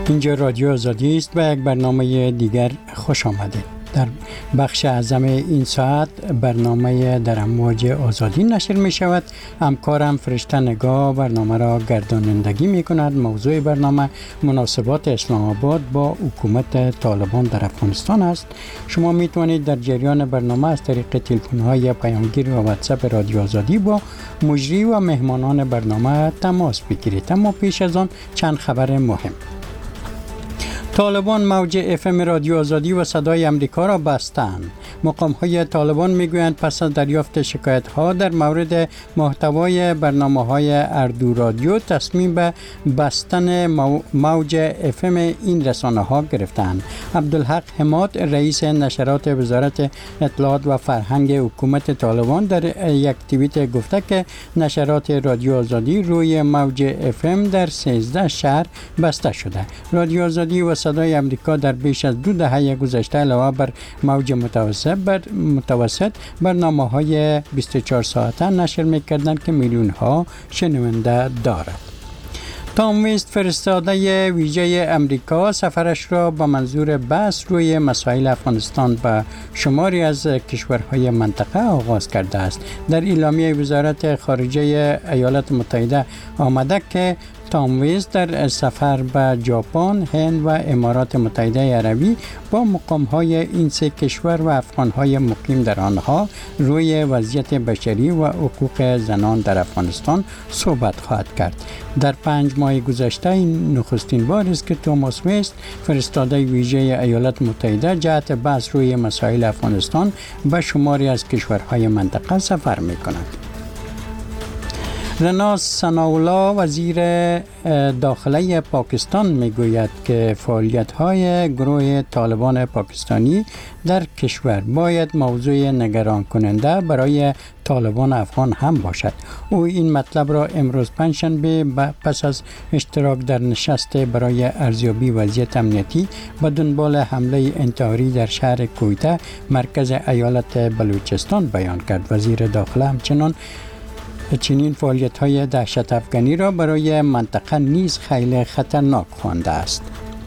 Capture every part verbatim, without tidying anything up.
اینجا رادیو آزادی است و یک برنامه دیگر خوش آمدید. در بخش اعظم این ساعت برنامه در امواج آزادی نشر می شود. همکارم فرشته نگاه برنامه را گردانندگی می کند. موضوع برنامه مناسبات اسلام آباد با حکومت طالبان در افغانستان است. شما می توانید در جریان برنامه از طریق تلفن های پیامگیر و واتساپ رادیو آزادی با مجری و مهمانان برنامه تماس بگیرید. اما پیش از آن چند خبر مهم. طالبان موج اف ام رادیو آزادی و صدای امریکا را بستند. مقام‌های طالبان میگویند پس از دریافت شکایت‌ها در مورد محتوای برنامه‌های اردو رادیو تصمیم به بستن موج اف ام این رسانه‌ها گرفتند. عبدالحق حماد رئیس نشرات وزارت اطلاعات و فرهنگ حکومت طالبان در یک توییت گفته که نشرات رادیو آزادی روی موج اف ام در سیزده شهر بسته شده. رادیو آزادی و صدای امریکا در بیش از دو دهه گذشته علاوه بر موج متوسط بر متوسط برنامه‌های بیست و چهار ساعته نشر می‌کردند که میلیون‌ها شنونده دارد. تام ویست فرستاده ویژه امریکا سفرش را با منظور بحث روی مسائل افغانستان به شماری از کشورهای منطقه آغاز کرده است. در اعلامیه وزارت خارجه ایالات متحده آمده که تام ویست در سفر به ژاپن، هند و امارات متحده عربی با مقام‌های این سه کشور و افغان‌های مقیم در آنها روی وضعیت بشری و حقوق زنان در افغانستان صحبت خواهد کرد. در پنج ماه گذشته این نخستین بار است که توماس ویست فرستاده ویژه ایالات متحده جهت بحث روی مسائل افغانستان به شماری از کشورهای منطقه سفر می‌کند. رنا ثناءالله وزیر داخله پاکستان میگوید که فعالیت‌های گروه طالبان پاکستانی در کشور باید موضوع نگران کننده برای طالبان افغان هم باشد. او این مطلب را امروز پنجشنبه پس از اشتراک در نشست برای ارزیابی وضعیت امنیتی و دنبال حمله انتحاری در شهر کویته مرکز ایالت بلوچستان بیان کرد. وزیر داخله همچنان چنین فعالیت‌های دهشت افغانی را برای منطقه نیز خیلی خطرناک خوانده است.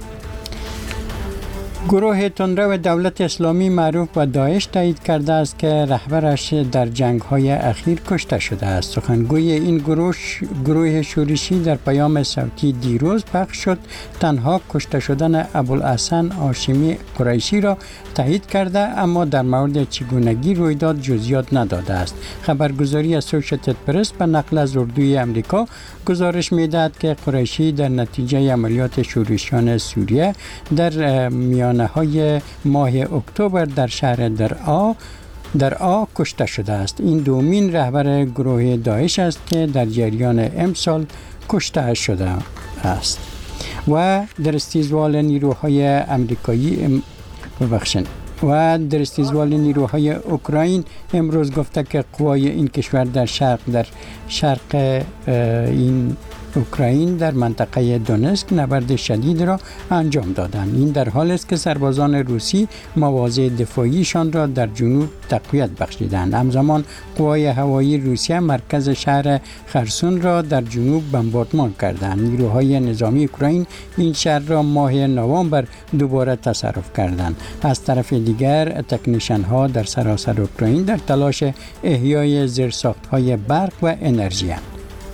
گروه تندرو دولت اسلامی معروف به داعش تایید کرده است که رهبرش در جنگ‌های اخیر کشته شده است. سخنگوی این گروه گروه شورشی در پیام صوتی دیروز پخش شد تنها کشته شدن ابوالحسن هاشمی قریشی را تایید کرده، اما در مورد چگونگی رویداد جزئیات نداده است. خبرگزاری اسوسییتد پرس به نقل از اردوی امریکا گزارش می‌دهد که قریشی در نتیجه عملیات شورشیان سوریه در میانه های ماه اکتبر در شهر درعا در آ کشته شده است. این دومین رهبر گروه داعش است که در جریان امسال کشته شده است. و در استیزوال نیروهای امریکایی ببخشید و در استیزوال نیروهای اوکراین امروز گفته که قوای این کشور در شرق در شرق این اوکراین در منطقه دونسک نبرد شدید را انجام دادند. این در حالی است که سربازان روسی مواضع دفاعیشان را در جنوب تقویت بخشیدند. همزمان قوای هوایی روسیه مرکز شهر خرسون را در جنوب بمباردمان کردند. نیروهای نظامی اوکراین این شهر را ماه نوامبر دوباره تصرف کردند. از طرف دیگر تکنیشن ها در سراسر اوکراین در تلاش احیای زیرساخت‌های برق و انرژی اند.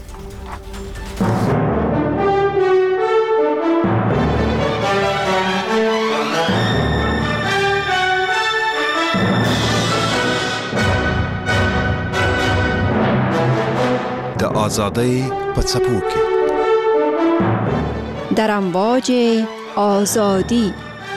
آزادی پڅپو کې در امواج آزادی.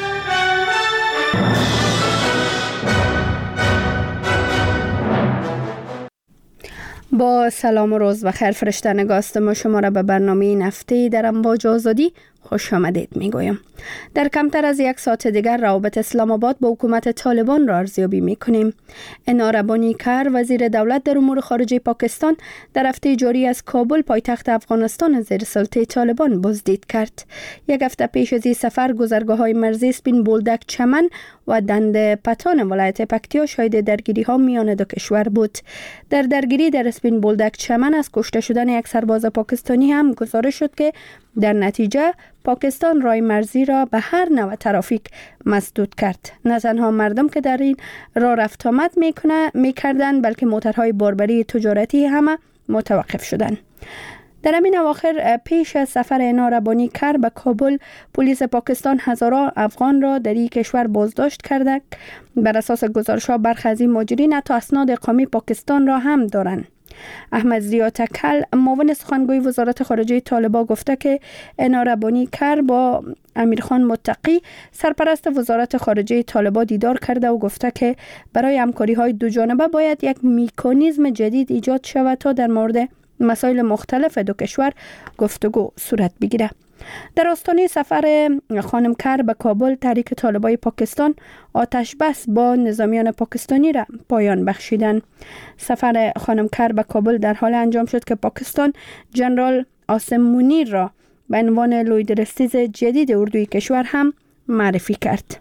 با سلام و روز بخیر. فرشته نگاه ما شما را به برنامه این هفته در امواج آزادی خوش آمدید میگویم. در کمتر از یک ساعت دیگر روابط اسلام آباد با حکومت طالبان را ارزیابی میکنیم. انار بانیکر وزیر دولت در امور خارجه پاکستان در هفته جاری از کابل پایتخت افغانستان زیر سلطه طالبان بازدید کرد. یک هفته پیش از این سفر گذرگاه های مرزی اسپین بولدک چمن و دند پتان ولایت پکتیا شاهد درگیری ها میان دو کشور بود. در درگیری در اسپین بولدک چمن از کشته شدن یک سرباز پاکستانی هم گزارش شد که در نتیجه پاکستان راه مرزی را به هر نوع ترافیک مسدود کرد. نه تنها مردم که در این راه رفت آمد میکنه میکردند، بلکه موترهای باربری تجارتی هم متوقف شدند. در همین اواخر پیش از سفر اینا ربانی کر به کابل، پلیس پاکستان هزاران افغان را در این کشور بازداشت کرده. بر اساس گزارش‌ها برخی از این مهاجرین حتی اسناد اقامه پاکستان را هم دارند. احمد ضیا تکل، معاون سخنگوی وزارت خارجه طالبان، گفته که اینا ربانی کر با امیرخان متقی، سرپرست وزارت خارجه طالبان، دیدار کرده و گفته که برای همکاری‌های دو جانبه باید یک مکانیزم جدید ایجاد شود تا در مورد مسائل مختلف دو کشور گفتگو صورت بگیره. در آستانه سفر خانم کر به کابل، تحریک طالبان پاکستان آتش بس با نظامیان پاکستانی را پایان بخشیدند. سفر خانم کر به کابل در حال انجام شد که پاکستان جنرال عاصم منیر را به عنوان لویدرستیز جدید اردوی کشور هم معرفی کرد.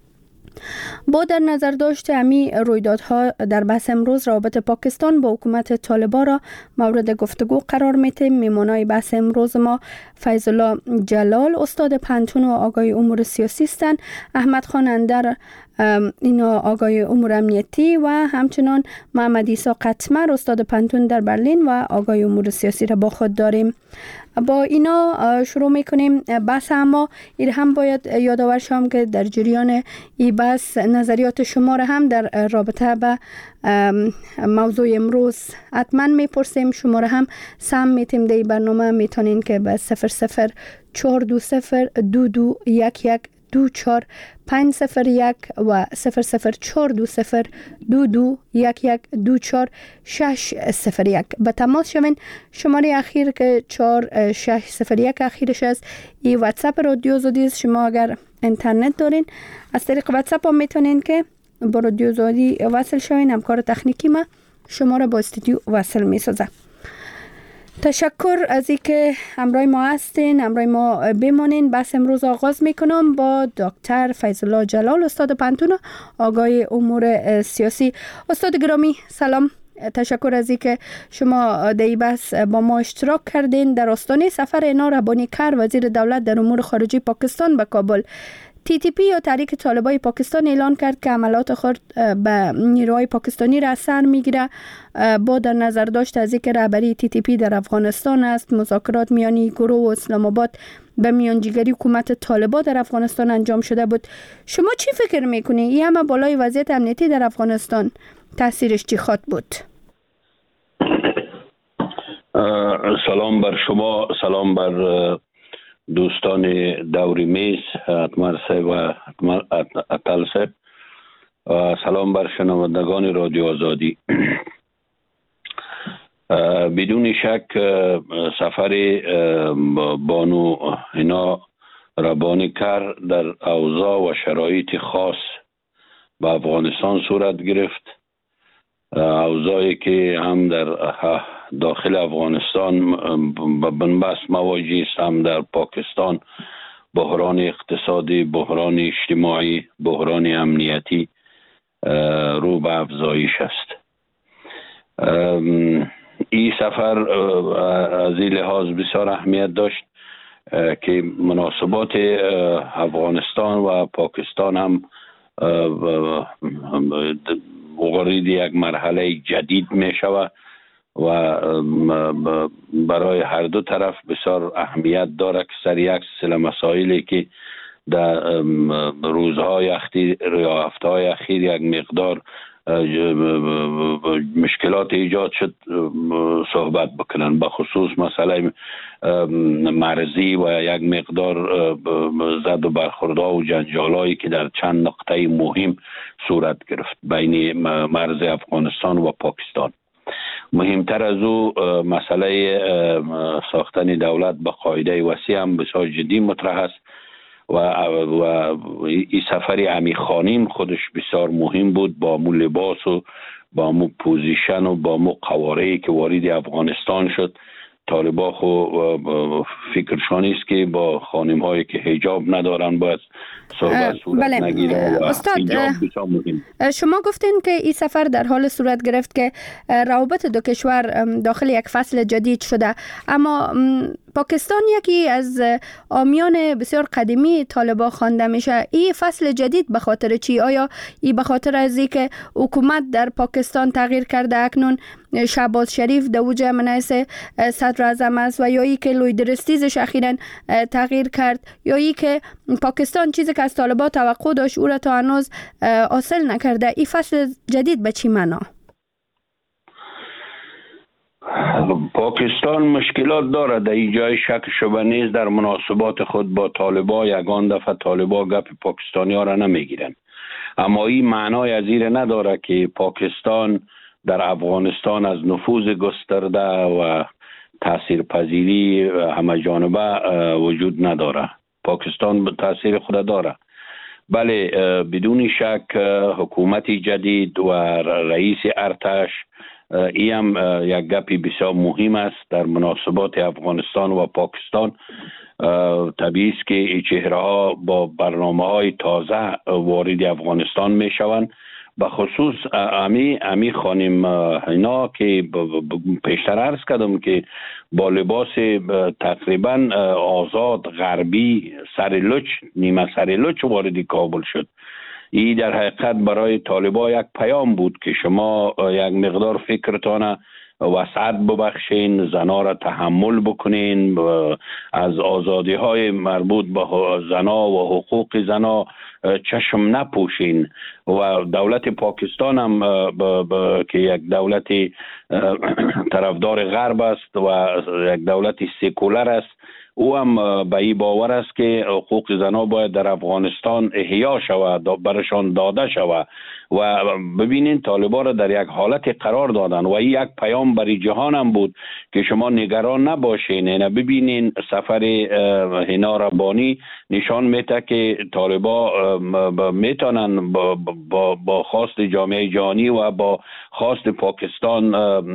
با در نظر داشت امی رویدادها در بحث امروز، رابطه پاکستان با حکومت طالبان را مورد گفتگو قرار میده. میمونای بحث امروز ما فیض الله جلال، استاد پنتون و آگاهی امور سیاسی هستند، احمد خان اندر، اینا آگاهی امور امنیتی، و همچنان محمد عیسی قطمر، استاد پنتون در برلین و آگاهی امور سیاسی را با خود داریم. با اینا شروع میکنیم بحث. اما این هم باید یادآور شم که در جریان این بحث نظریات شما را هم در رابطه به موضوع امروز حتما میپرسیم. شما را هم سم میتیم در برنامه، میتونین که به صفر صفر چهار دو صفر دو دو یک یک دو چهار پنج صفر یک و صفر صفر چهار دو صفر دو دو یک یک دو چهار شش صفر یک به تماس شوین. شماره اخیر که چهار شش صفر یک اخیرش است، این واتساپ رادیو آزادی است. شما اگر اینترنت دارین از طریق واتساپ هم میتونین که با رادیو آزادی وصل شوین. همکار تکنیکی ما شما را با استودیو وصل میسازه. تشکر از اینکه همراه ما هستین، همراه ما بمانین. بحث امروز آغاز میکنم با دکتر فیض الله جلال، استاد پنتون آگاهی امور سیاسی. استاد گرامی سلام، تشکر از اینکه شما در این بحث با ما اشتراک کردین. در آستانه سفر اینا ربانی کر، وزیر دولت در امور خارجه پاکستان به کابل، تی تی پی یا تحریک طالبان پاکستان اعلان کرد که عملات خود به نیروهای پاکستانی را اثر میگیره. با در نظر داشت از اینکه رهبری تی تی پی در افغانستان است، مذاکرات میانی گروه و اسلام آباد به میانجیگری حکومت طالبان در افغانستان انجام شده بود. شما چی فکر میکنید؟ این همه بالای وضعیت امنیتی در افغانستان تاثیرش چی خواهد بود؟ سلام بر شما، سلام بر دوستان دوری میز، اتمر صاحب و اتل صاحب، و سلام بر شنوندگان رادیو آزادی. بدون شک سفر بانو اینا ربانی کر در اوضاع و شرایط خاص به افغانستان صورت گرفت. اوضاعی که هم در داخل افغانستان به بنبست مواجه است، هم در پاکستان بحران اقتصادی، بحران اجتماعی، بحران امنیتی رو به افزایش است. این سفر از این لحاظ بسیار اهمیت داشت که مناسبات افغانستان و پاکستان هم وارد یک مرحله جدید می شود و برای هر دو طرف بسیار اهمیت دارد که سر یک سلسله مسائلی که در روزهای اخیر یا هفته‌های اخیر یک مقدار مشکلات ایجاد شد صحبت بکنن، به خصوص مسئله مرزی و یک مقدار زد و برخوردها و جنجالایی که در چند نقطه مهم صورت گرفت بین مرز افغانستان و پاکستان. مهمتر از او مسئله ساختن دولت به قاعده وسیع هم بسیار جدی مطرح است و و این سفر امیرخانیم خودش بسیار مهم بود، با مو لباس و با مو پوزیشن و با مو قواره‌ای که وارد افغانستان شد. طالبان خو فکرشان است که با خانم هایی که حجاب ندارن باید صحبت صورت بله. نگیره. استاد شما گفتین که این سفر در حال صورت گرفت که روابط دو کشور داخل یک فصل جدید شده، اما پاکستان یکی از آمیان بسیار قدیمی طالبان خوانده میشه. این فصل جدید به خاطر چی؟ آیا این به خاطر از اینکه حکومت در پاکستان تغییر کرده، اکنون شهباز شریف در اوج منصب صدر اعظم است، و یا ای که لوی درستیزش اخیراً تغییر کرد، یا ای که پاکستان چیزی که از طالبان توقع داشت او را تا هنوز حاصل نکرده؟ این فصل جدید به چی معنا؟ پاکستان مشکلات داره، در این جای شک شبه نیست. در مناسبات خود با طالبان یگان دفعه طالبان گپ پاکستانی ها را نمیگیرن، اما این معنای از این نداره که پاکستان در افغانستان از نفوذ گسترده و تاثیرپذیری همه جانبه وجود نداره. پاکستان تاثیر خود داره، بله، بدون شک حکومت جدید و رئیس ارتش ای هم یک گپی بسیار مهم است در مناسبات افغانستان و پاکستان. طبیعی است که این چهره ها با برنامه های تازه وارد افغانستان می شوند. به خصوص امی امی خانم اینا که پیشتر عرض کردم که با لباس تقریبا آزاد غربی سر لچ نیمه سر لچ وارد کابل شد. این در حقیقت برای طالبان یک پیام بود که شما یک مقدار فکرتان وسعت ببخشین، زنا را تحمل بکنین، از آزادی های مربوط به زنا و حقوق زنا چشم نپوشین. و دولت پاکستان هم با با که یک دولت طرفدار غرب است و یک دولت سکولر است، او هم به این باور است که حقوق زنا باید در افغانستان احیا شود، برشان داده شود. و ببینین طالبان را در یک حالت قرار دادن و این یک پیام برای جهان هم بود که شما نگران نباشین. نه ببینین سفر هینا ربانی نشان میده که طالبان میتونن با, با, با خواست جامعه جهانی و با خواست پاکستان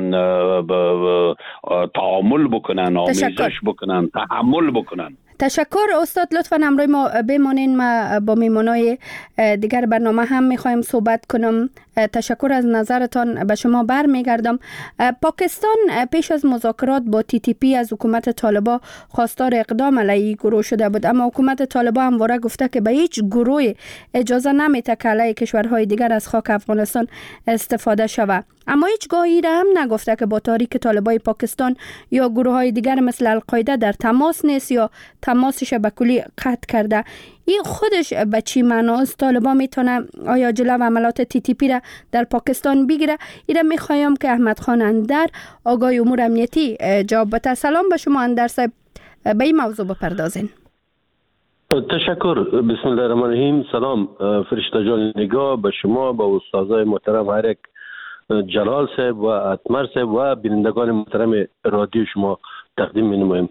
تعامل بکنن، آمیزش بکنن، تحمل بکنن. تشکر استاد، لطفاً همراه ما بمانین. ما با میمونای دیگر برنامه هم میخوایم صحبت کنم. تشکر از نظرتان. به شما برمیگردم. پاکستان پیش از مذاکرات با تی تی پی از حکومت طالبان خواستار اقدام علیه گروه شده بود، اما حکومت طالبان همواره گفته که به هیچ گروه اجازه نمیده که علیه کشورهای دیگر از خاک افغانستان استفاده شود. اما هیچگاه این هم نگفته که با تحریک طالبان پاکستان یا گروه های دیگر مثل القاعده در تماس نیست یا تماسش به کلی قطع کرده. این خودش به چی معناست؟ طالبان میتونه آیا جلو عملات تی تی پی را در پاکستان بگیره؟ اینا میخوایم که احمد خان اندر آگاه امور امنیتی جواب بده. سلام به شما اندر صاحب، به این موضوع بپردازین. تشکر. بسم الله الرحمن الرحیم. سلام فرشته جان نگاه به شما، با استادای محترم هر یک، جلال صاحب و اتمر صاحب و بینندگان محترم رادیو شما تقدیم می‌نمایم.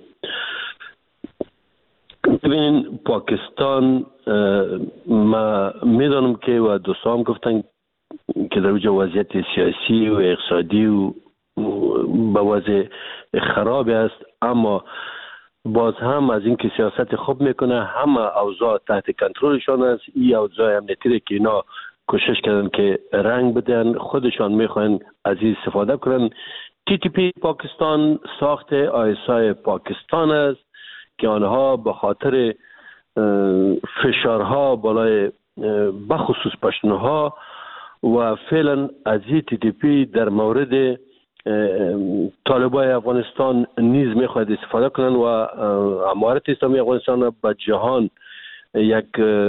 ببینین پاکستان، ما میدانم که و دوستان گفتن که در وجه وضعیت سیاسی و اقتصادی و به وضع خراب است، اما باز هم از این که سیاست خوب میکنه، همه اوضاع تحت کنترلشان است. این اوضاع امنیتی که اینا کوشش کردن که رنگ بدن، خودشان میخوان از این استفاده کنن. تی تی پی پاکستان ساخت آی اس آی پاکستان است که آنها به خاطر فشارها بالای بخصوص پشتونها و فعلا از این تی تی پی در مورد طالبان افغانستان نیز میخواهد استفاده کنند و امارت اسلامی افغانستان به جهان یک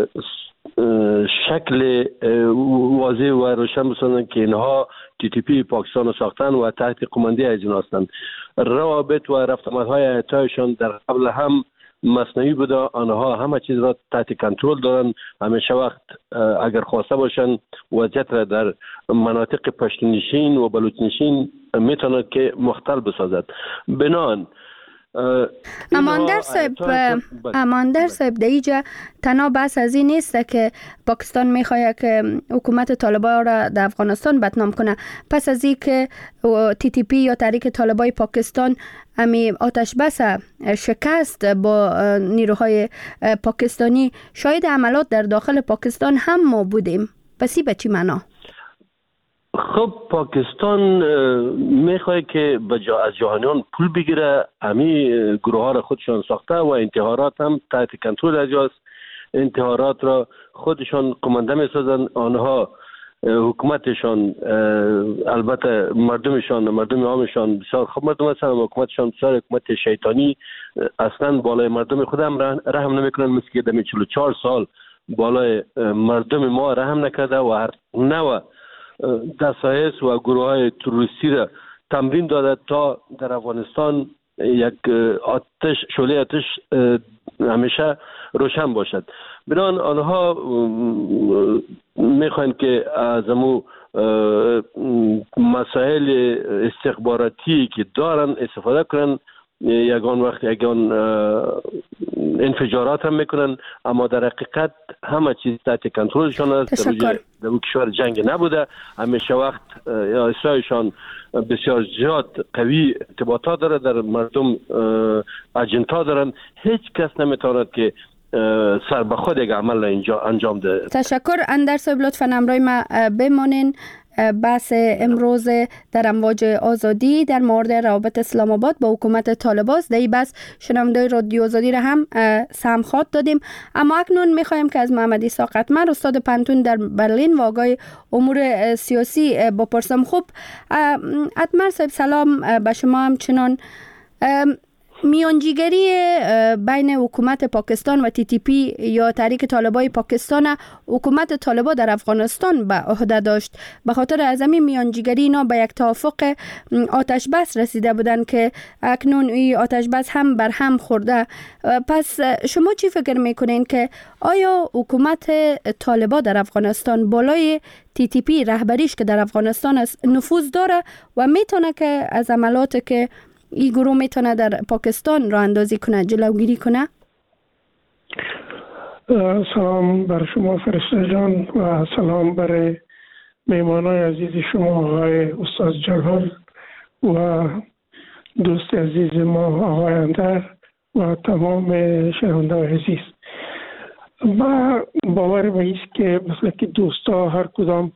شکل واضح و روشن بسازند که اینها تی تی پی پاکستان را ساختن و تحت قماندی از این هستند. روابط و رفتمتهای ایتایشان در قبل هم مصنوعی بوده، آنها همه چیز را تحت کنترل دارن. همیشه وقت اگر خواسته باشن وضعیت را در مناطق پشتونشین و بلوچنشین میتونه که مختل بسازد. بنان اماندر صاحب، اماندر صاحب در اینجا تنها بحث از این نیست که پاکستان میخواد که حکومت طالبان را در افغانستان بدنام کنه. پس از این که تی تی پی یا تحریک طالبان پاکستان امی آتش بس شکست با نیروهای پاکستانی، شاید عملات در داخل پاکستان هم ما بودیم. پس این به چی معنا؟ خب پاکستان میخواد که از جهانیان پول بگیره، همین گروه ها را خودشان ساخته و انتحارات هم تحت کنترل اجاست. انتحارات را خودشان قمانده میسازن، آنها حکومتشان البته مردمشان مردم عامشان بسیار خوب مردم هستند، حکومتشان بسیار حکومت شیطانی، اصلا بالای مردم خود هم رحم نمیکنن، مثل که در چهل و چهار سال بالای مردم ما رحم نکرده و هر نوع دسایس و گروه های تروریستی را تمرین داده تا در افغانستان یک آتش شعله آتش همیشه روشن باشد. بنان آنها میخواین که از امو مسائل استخباراتی که دارن استفاده کنن، یگان وقت یگان انفجارات هم میکنن، اما در حقیقت همه چیز تحت کنترلشان است. در اون کشور جنگ نبوده، همیشه وقت اسرائیلشان بسیار زیاد قوی ارتباطات داره، در مردم اجنتا دارن، هیچ کس نمیتواند که سر به خود یک عمل اینجا انجام ده. تشکر. اندر صاحب لطفاً همراه ما بمانین. بحث امروز در امواج آزادی در مورد روابط اسلام آباد با حکومت طالبان است. در این بحث شنوندگان رادیو آزادی را هم سمخات دادیم. اما اکنون میخوایم که از محمد عیسی قطمر استاد پنتون در برلین و آقای امور سیاسی بپرسم. خب قطمر صاحب سلام به شما. همچنان میانجیگری بین حکومت پاکستان و تی تی پی یا تحریک طالبای پاکستان حکومت طالبان در افغانستان به عهده داشت. به خاطر از همین میانجیگری اینا به یک توافق آتش بس رسیده بودند که اکنون این آتش بس هم بر هم خورده. پس شما چی فکر میکنین که آیا حکومت طالبان در افغانستان بالای تی تی پی رهبریش که در افغانستان است نفوذ داره و میتونه که از عملاتی که این گروه میتونه در پاکستان را اندازی کنه جلوگیری کنه؟ سلام بر شما فرشته جان و سلام بر میمانای عزیز شما آقای استاد جلال و دوست عزیز ما آقای اندر و تمام شنوندگان عزیز. ما باور به ایست که مثل که دوستا هر کدام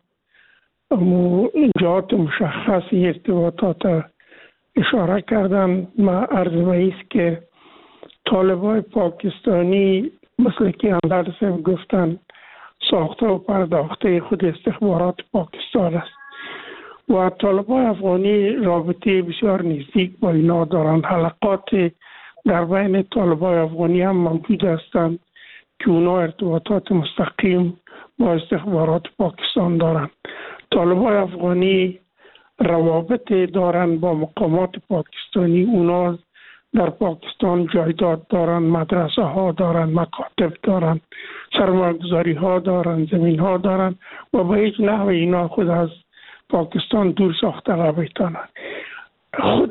جهات مشخصی ارتباطات اشاره کردن، ما عرض به ایست که طالبای پاکستانی مثل که اندر صاحب گفتن ساخته و پرداخته خود استخبارات پاکستان است و طالبای افغانی رابطه بسیار نزدیک با اینا دارند. حلقات در بین طالبای افغانی هم موجود هستند که اونا ارتباطات مستقیم با استخبارات پاکستان دارند. طالبای افغانی روابط دارن با مقامات پاکستانی، اونا در پاکستان جایداد دارن، مدرسه ها دارن، مکاتب دارن، سرمایه‌گذاری ها دارن، زمین ها دارن و به هیچ نحو اینا خود از پاکستان دور ساخته نمیتونن. خود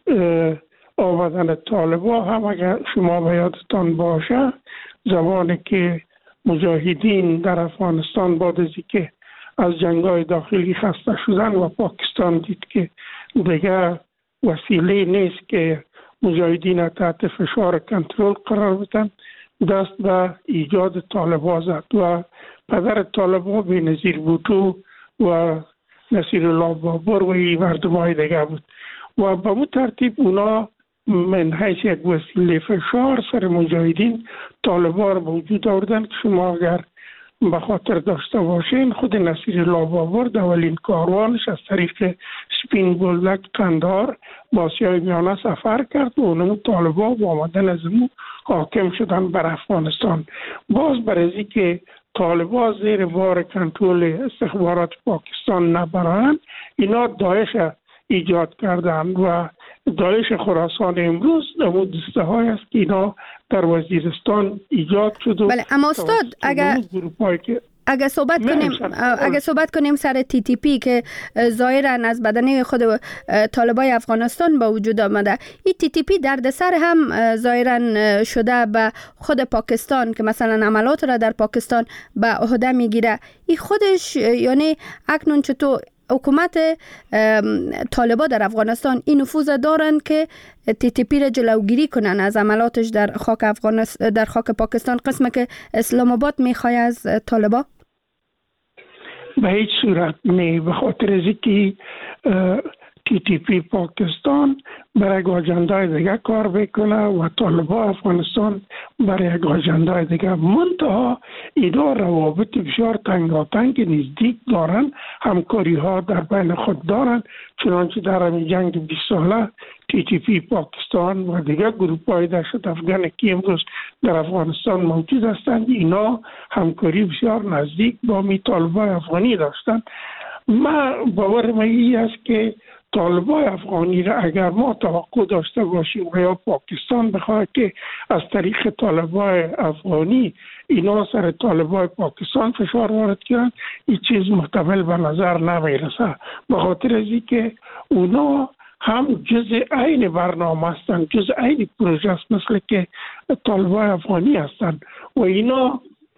آمدن طالبا هم اگر شما به یادتان باشه زمانی که مجاهدین در افغانستان بعد از اینکه از جنگ‌های داخلی خسته شدن و پاکستان دید که دیگر وسیله نیست که مجاهدین تحت فشار کنترل قرار بدن، دست به ایجاد طالبان زد و پدر طالبان بینظیر بوتو و نصیر الله بابر و این مردمای دیگه بود و به اون ترتیب اونا من حیث یک وسیله فشار سر مجاهدین طالبان رو وجود آوردن که شما اگر به خاطر داشته باشین خود نصیر الله بابر در اولین کاروانش از طریق سپین بولدک قندهار با آسیای میانه سفر کرد و اونمو طالبان با آمدن از اونو حاکم شدن بر افغانستان. باز برای که طالبان زیر بار کنترل استخبارات پاکستان نبرند، اینا داعش ایجاد کردن و داعش خراسان امروز در دسته های است که اینا در وزیرستان ایجاد شد. بله اما استاد اگر اگر صحبت کنیم اگر صحبت کنیم سر تی تی پی که ظاهرا از بدنه خود طالبای افغانستان با وجود آمده، این تی تی پی دردسر هم ظاهرا شده به خود پاکستان که مثلا عملات را در پاکستان به عهده میگیره. این خودش یعنی اکنون چطور حکومت طالبان در افغانستان این نفوذ دارن که تی تی پی را جلوگیری کنن از عملاتش در خاک افغانستان در خاک پاکستان، قسمه که اسلام آباد میخواد از طالبان؟ به هیچ صورت نه، به خاطر از اینکه تی تی پی پاکستان برای یک آجندای دیگه کار بکنه و طالبان افغانستان برای یک آجندای دیگه. منتها اینا روابط بسیار تنگاتنگ نزدیک دارن، همکاری ها در بین خود دارن، چنانچه در همین جنگ بیست ساله تی تی پی پاکستان و دیگر گروپ های دهشت افغان که امروز در افغانستان موجود هستند، اینا همکاری بسیار نزدیک با می طالبان افغانی داشتند. ما باورم این است که طالبان افغانی را اگر ما توقع داشته باشیم و یا پاکستان بخواد که از طریق طالبان افغانی اینا سر طالبان پاکستان فشار وارد کنند، این چیز محتمل به نظر نمیرسه، به خاطر از اینکه اونا هم جزء عین برنامه هستند، جزء عین پروژه است مثل که طالبان افغانی هستند و اینا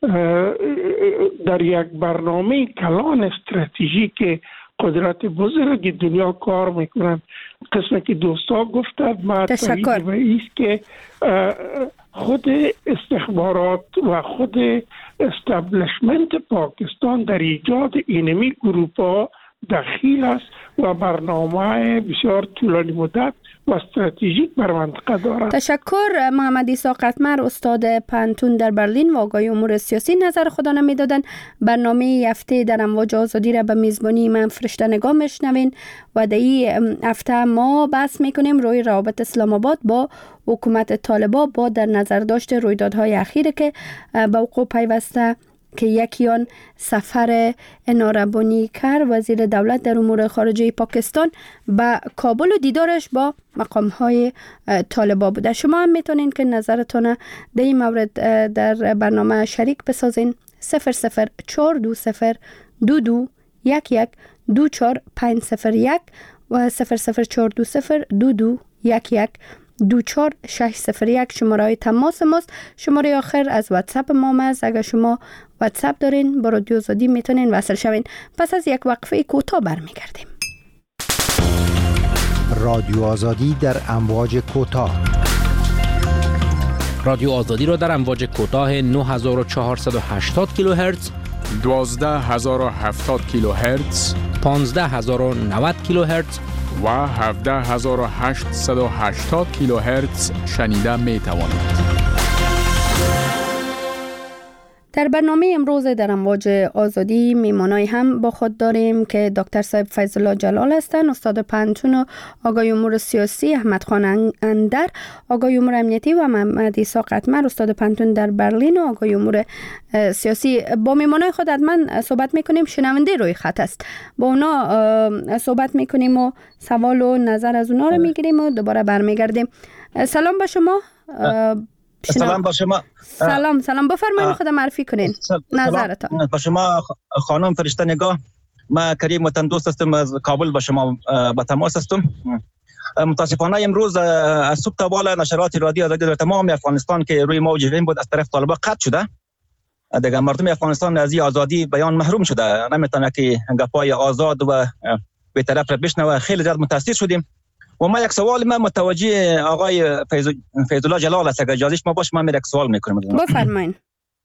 در یک برنامه کلان استراتژیک قدرت بزرگ دنیا کار میکنن. قسمه که دوستا گفتند ما تشکر به ایست که خود استخبارات و خود استبلشمنت پاکستان در ایجاد اینمی گروپ ها دخیل است و برنامه بسیار طولانی مدت و استراتژیک بر منطقه دارد. تشکر. محمد عیسی قطمر، استاد پانتون در برلین و آقای امور سیاسی نظر خود نمیدادن. برنامه هفته در امواج آزادی را به میزبانی من فرشته نگاه میشنوین و در این هفته ما بحث میکنیم روی روابط اسلام آباد با حکومت طالبان با در نظر داشته رویدادهای اخیره که به وقوع پیوسته که یکی آن سفر ناربانی کر وزیر دولت در امور خارجه پاکستان به کابل و دیدارش با مقام‌های طالبان بوده. شما هم میتونین که نظرتون در این مورد در برنامه شریک بسازین. صفر صفر چهار دو صفر دو دو یک یک دو چهار پنج صفر یک و صفر صفر چهار دو صفر دو دو یک یک دو چهار شش صفر یک شماره های تماس ماست. شماره آخر از واتساپ ما است. اگر شما واتساپ دارین با رادیو آزادی میتونین وصل شوین. پس از یک وقفه کوتاه برمیگردیم. رادیو آزادی در امواج کوتاه. رادیو آزادی را در امواج کوتاه نه هزار و چهارصد و هشتاد کیلوهرتز، دوازده هزار و هفتاد کیلوهرتز، پانزده هزار و نود کیلوهرتز و هفده هزار و هشتصد و هشتاد کیلوهرتز شنیده می توانید. در برنامه امروز در امواج آزادی میمانای هم با خود داریم که دکتر صاحب فیض الله جلال هستند، استاد پانتون و آقای امور سیاسی احمد خان اندر، آقای امور امنیتی و محمد عیسی قطمر، استاد پانتون در برلین و آقای امور سیاسی. با میمانای خود حتما صحبت میکنیم. شنونده روی خط است، با اونا صحبت میکنیم و سوال و نظر از اونا رو میگیریم و دوباره برمیگردیم. سلام به شما. سلام با شما. سلام سلام بفرمایید، خود معرفی کنین نظرتان. با شما خانم فرشته نگاه، ما کریم وطن دوست هستم، از کابل با شما با تماس هستم. متاسفانه امروز از صبح تا بالا نشرات رادیو آزادی در تمام افغانستان که روی موج این بود از طرف طالبان قطع شده. دیگه مردم افغانستان از آزادی بیان محروم شده، نمیتونه که گپای آزاد و به طرف را بشنوه. خیلی زیاد متاثر شدیم و ما یک سوال ما متوجه آقای فیض فیض الله جلال است، اگر اجازه ما باشه من یک سوال میکنم. بفرمایید.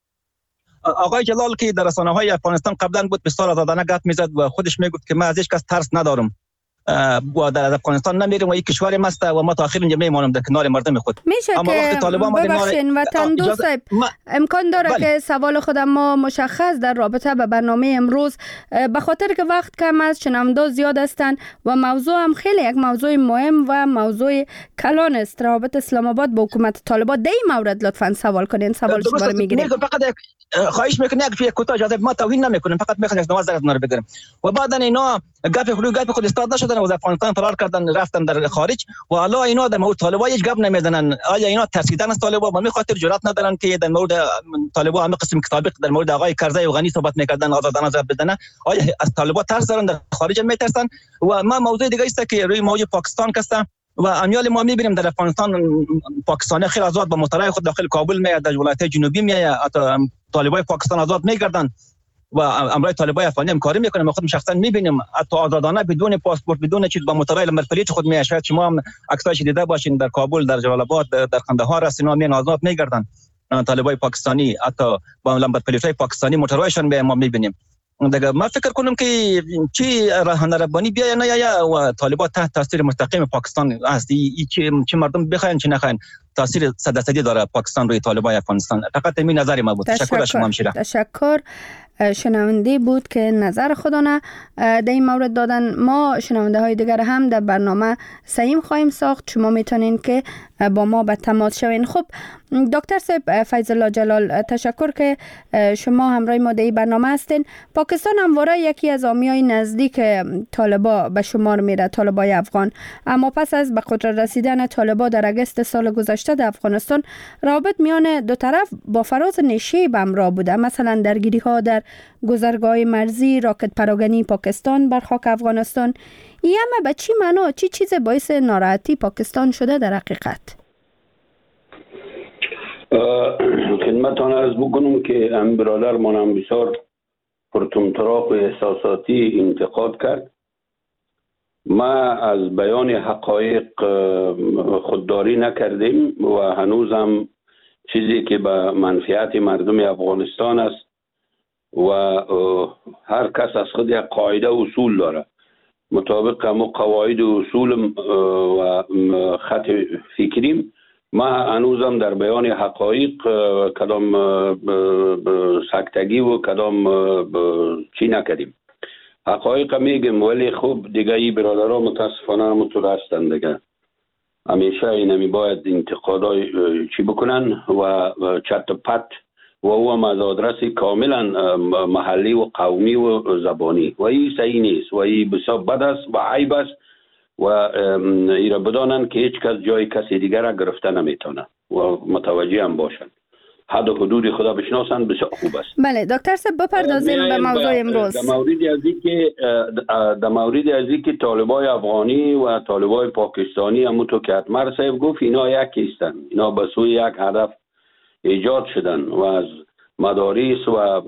آقای جلال که در رسانه‌های افغانستان قبلا بود بسیار آزادانه گپ میزد و خودش میگفت که ما از هیچ کس ترس ندارم و در افغانستان نمیریم و یک کشور ماست و ما تا آخر اینجا میمونیم در کنار مردم خود. میشه که ببخشین وطن دوست صاحب امکان داره بله. که سوال خودم ما مشخص در رابطه به برنامه امروز به خاطر که وقت کم است، شنونده زیاد هستند و موضوع هم خیلی یک موضوع مهم و موضوع کلان است، روابط اسلام آباد با حکومت طالبان. در این مورد لطفاً سوال کنین. سوال شما رو میگیریم. فقط خواهش میکنم یک توی کوتاه اجازه، ما توهین نمیکنیم، فقط میخوایم نماز رو بگیریم و بعد اینا گپ خلو گپ خود استاد نشدن و از افغانستان فرار کردن رفتن در خارج و حالا اینا در مورد طالبان هیچ گپ نمیزنن. آیا اینا ترسیدن از طالبان و به خاطر جرأت ندارن که در مورد طالبان همه قسم کتابی در مورد آقای کرزی و غنی صحبت میکردن، آزادانه زد بدن؟ آیا از طالبان ترس دارن در خارج میترسن؟ و ما موضوع دیگه است که روی موضوع پاکستان هستم و امیال ما میبینیم در افغانستان پاکستانی خیلی آزاد با مطالعه خود داخل کابل میاد، در ولایت جنوبی میاد، طالبان پاکستان آزاد میگردن و امرای طالبان افغانی هم کاری میکنه. ما خودم شخصا میبینیم حتی آزادانه بدون پاسپورت بدون چیز با مطالعه نمبر خود میاد. شاید شما هم عکساش دیده باشین در کابل، در جلال آباد، در قندهار است، اینا میان آزاد میگردن طالبان پاکستانی، حتی با نمبر پلیتای پاکستانی موتورایشان به ما میبینیم دیگه ما فکر کنم که چی راهن ربانی بیا نه یا و طالبان تحت تاثیر مستقیم پاکستان است ای که چه مردم بخواین چه نخواین تاثیر صد درصدی داره پاکستان روی طالبان افغانستان. فقط این نظر ما بود. تشکر شما همشیره. تشکر. شنونده بود که نظر خودانه در این مورد دادن. ما شنونده های دیگر هم در برنامه سعیم خواهیم ساخت. شما میتونین که با ما به تماس شوین. خب دکتر صاحب فیض الله جلال، تشکر که شما همراه ما در این برنامه هستین. پاکستان همواره یکی از حامیای نزدیک طالبا به شمار میره، طالبای افغان، اما پس از به قدرت رسیدن طالبا در اگست سال گذشته در افغانستان رابط میان دو طرف با فراز نشیب همراه بوده. مثلا درگیری ها در گذرگاه مرزی، راکت پراگنی پاکستان بر خاک افغانستان. این همه به چی معنا، چی چیز باعث ناراحتی پاکستان شده در حقیقت؟ خدمتان عرض بکنم که ام برادر منم بسیار پرطمطراق و احساساتی انتقاد کرد. ما از بیان حقایق خودداری نکردیم و هنوزم چیزی که به منفعت مردم افغانستان است و هر کس از خود یک قاعده اصول داره، مطابق همون قواعد و اصول و خط فکریم. ما هنوزم در بیان حقایق کدام سکتگی و کدام چی نکردیم. حقایق میگم، ولی خوب دیگه ای برادرها متاسفانه همونطور هستند دیگه. همیشه اینمی باید انتقادای چی بکنن و چت و پت و او هم از آدرس کاملا محلی و قومی و زبانی و این صحیح نیست و این بسیار بد است و عیب است و ایره بدانن که هیچ کس جای کسی دیگر را گرفته نمیتونه و متوجه هم باشن. حد و حدود خدا بشناسن بسیار خوب است. بله دکتر صاحب بپردازیم به موضوع امروز. در مورد از اینکه در مورد از اینکه طالبای افغانی و طالبای پاکستانی همونطور که اتمر صاحب گفت اینا یکی هستند. اینا به سوی یک هدف ایجاد شدن و از مدارس و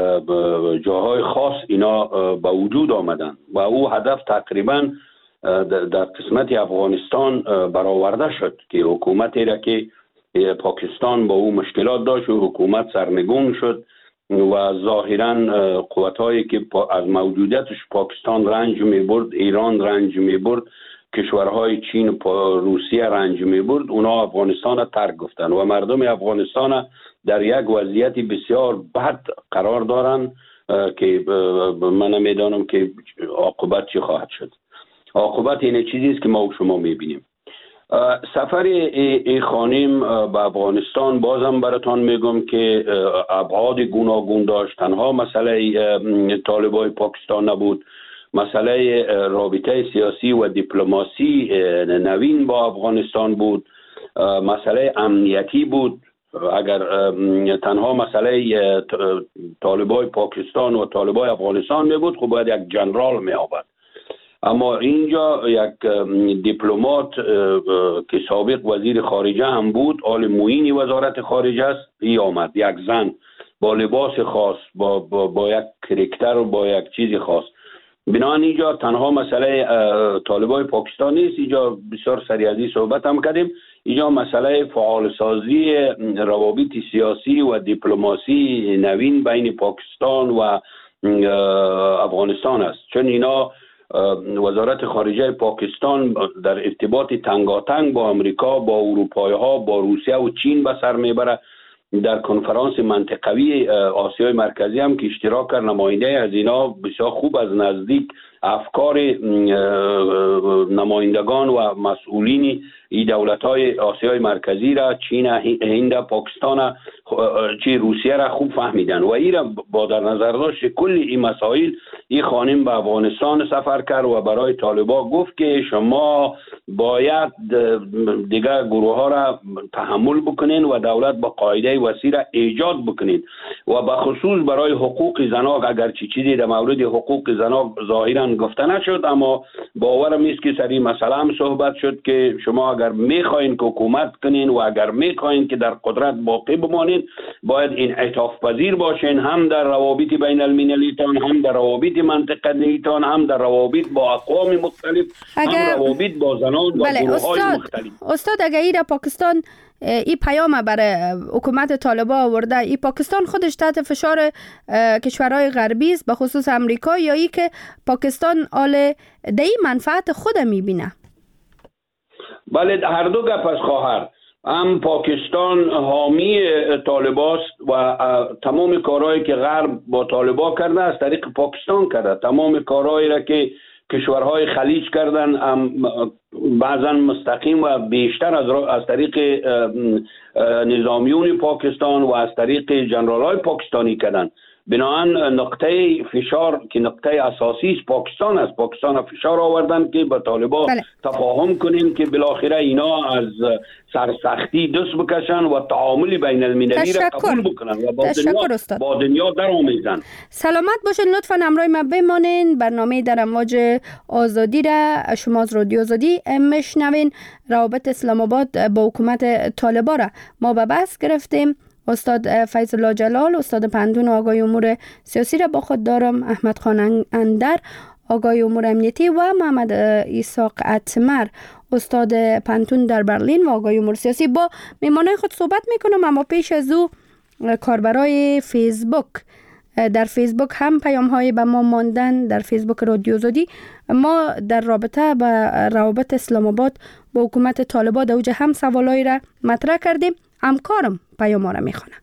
جاهای خاص اینا به وجود آمدن و او هدف تقریبا در قسمت افغانستان برآورده شد که حکومتی را که پاکستان با او مشکلات داشت و حکومت سرنگون شد و ظاهرا قوت‌هایی که از موجودیتش پاکستان رنج می‌برد، ایران رنج می‌برد، کشورهای چین و روسیه رنج می‌برد، اونا افغانستان را ترک گفتن و مردم افغانستان در یک وضعیت بسیار بد قرار دارن که من نمیدانم که عاقبت چی خواهد شد. عاقبت این چیزی است که ما و شما می‌بینیم. سفر ای خانم به افغانستان بازم براتان میگم که ابعاد گوناگون داشت. تنها مسئله طالبای پاکستان نبود، مسئله رابطه سیاسی و دیپلماسی نوین با افغانستان بود، مسئله امنیتی بود. اگر تنها مسئله طالبای پاکستان و طالبای افغانستان می بود خب باید یک جنرال می آورد، اما اینجا یک دیپلمات که سابق وزیر خارجه هم بود، آل معین وزارت خارجه است، ای آمد، یک زن با لباس خاص، با, با, با یک کرکتر و با یک چیز خاص. بنابراین اینجا تنها مسئله طالبای پاکستان نیست، اینجا بسیار سریعی صحبت هم کردیم، اینجا مسئله فعال سازی روابط سیاسی و دیپلماسی نوین بین پاکستان و افغانستان است، چون اینا وزارت خارجه پاکستان در ارتباط تنگاتنگ با امریکا، با اروپایی ها، با روسیه و چین به سر میبره. در کنفرانس منطقوی آسیای مرکزی هم که اشتراک کرد، نماینده از اینا بسیار خوب از نزدیک افکار نمایندگان و مسئولین این دولت‌های آسیای مرکزی را، چین، هند، پاکستان، چی روسیه را خوب فهمیدن و این را با در نظر داشت کل این مسائل این خانم به افغانستان سفر کرد و برای طالبان گفت که شما باید دیگر گروه ها را تحمل بکنین و دولت با قاعده وسیع را ایجاد بکنین و به خصوص برای حقوق زنان، اگر چی چیزی در مورد حقوق زنان ظاهرا کردن گفته نشد، اما باورم است که سری مسئله هم صحبت شد که شما اگر میخواین که حکومت کنین و اگر میخواین که در قدرت باقی بمانین باید این انعطاف پذیر باشین، هم در روابط بین المللیتان، هم در روابط منطقه‌ایتان، هم در روابط با اقوام مختلف، اگر... هم روابط با زنان و بله گروه‌های استاد... مختلف. استاد اگر ایره پاکستان این پیام برای حکومت طالبان آورده، این پاکستان خودش تحت فشار کشورهای غربی است، به خصوص امریکا، یا ای که پاکستان آل دی منفعت خود میبینه؟ بله هر دو گپ است خواهر. هم پاکستان حامی طالباست و تمام کارهایی که غرب با طالبان کرده از طریق پاکستان کرده. تمام کارهایی را که کشورهای خلیج کردن بعضا مستقیم و بیشتر از از طریق نظامیون پاکستان و از طریق جنرال‌های پاکستانی کردن. بنابراین نقطه فشار که نقطه اساسی است پاکستان است. پاکستان فشار آوردن که با طالبان بله. تفاهم کنیم که بالاخره اینا از سرسختی دست بکشن و تعامل بین المللی را قبول بکنن و با دنیا, با دنیا در آمیزن. سلامت باشین، لطفا همراه ما بمانین. برنامه در امواج آزادی را شما از رادیو آزادی میشنوین. روابط اسلام آباد با حکومت طالبان را ما به بحث گرفتیم. استاد فیض الله جلال، استاد پنتون آگاهی امور سیاسی را با خود دارم، احمد خان اندر آگاهی امور امنیتی و محمد ایساق اتمر استاد پنتون در برلین و آگاهی امور سیاسی. با میمانای خود صحبت میکنم، اما پیش از او کاربرای فیسبوک در فیسبوک هم پیام های به ما ماندن. در فیسبوک رادیو آزادی ما در رابطه با روابط اسلام آباد با حکومت طالبان در اوج هم سوالایی را مطرح کردیم. همکارم پیام را میخونه.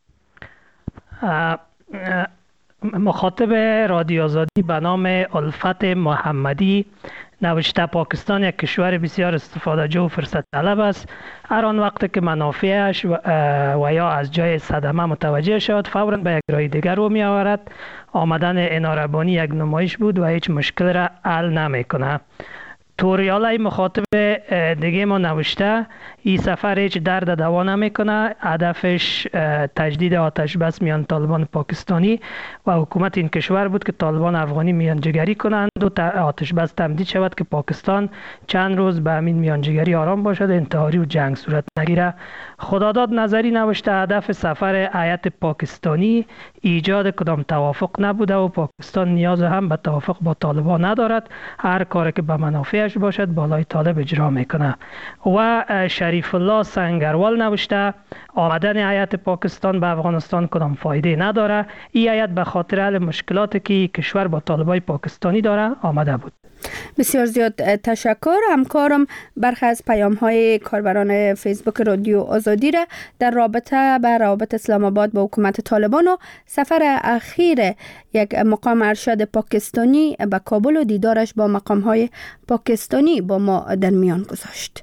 مخاطب رادیو آزادی به نام الفت محمدی نوشته پاکستان یک کشور بسیار استفاده جو و فرصت طلب است. هر آن وقت که منافعش و, و یا از جای صدمه متوجه شد فوراً به یک راه دیگر رو می آورد. آمدن اناربانی یک نمایش بود و هیچ مشکل را حل نمی کنه. توریالای مخاطب دیگه ما نوشته این سفر هیچ درد دوا نمیکنه. هدفش تجدید آتش بس میان طالبان پاکستانی و حکومت این کشور بود که طالبان افغانی میانجیگری کنند و آتش بس تمدید شود که پاکستان چند روز به همین میانجیگری آرام باشد، انتحاری و جنگ صورت نگیره. خداداد نظری نوشته هدف سفر هیئت پاکستانی ایجاد کدام توافق نبوده و پاکستان نیاز هم به توافق با طالبان ندارد. هر کاری که به منافعش باشد بالای طالب اجرا میکنه. و شریف الله سنگروال نوشته آمدن هیئت پاکستان به افغانستان کدام فایده نداره. این هیئت به خاطر حل مشکلاتی که کشور با طالبای پاکستانی داره آمده بود. بسیار زیاد تشکر. همکارم برخی از پیام های کاربران فیسبوک رادیو آزادی را در رابطه با روابط اسلام آباد با حکومت طالبان و سفر اخیر یک مقام ارشد پاکستانی به کابل و دیدارش با مقام های پاکستانی با ما در میان گذاشت.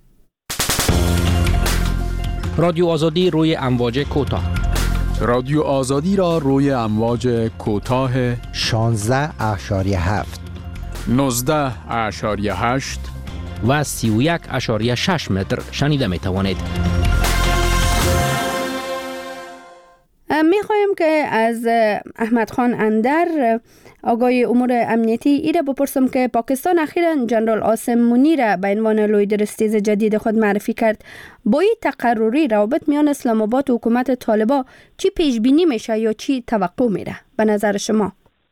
رادیو آزادی روی امواج کوتاه. رادیو آزادی را روی امواج کوتاه شانزده اشاریه هفت، نوزده اشاریه هشت و سی و یک اشاریه شش متر شنیده می توانید. می خواهیم که از احمد خان اندر آگاهی امور امنیتی ایره بپرسم که پاکستان اخیراً جنرال عاصم منیر به عنوان لیدر استیز جدید خود معرفی کرد. با این تقرری روابط میان اسلام آباد و حکومت طالبان چی پیش بینی میشه یا چی توقع میره به نظر شما؟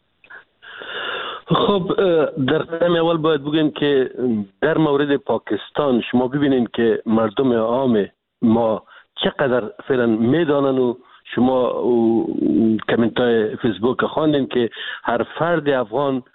خب در قدم اول باید بگیم که در مورد پاکستان شما ببینید که مردم عام ما چقدر فعلا میدانن و شما کامنت های فیسبوک خواندین که هر فرد افغان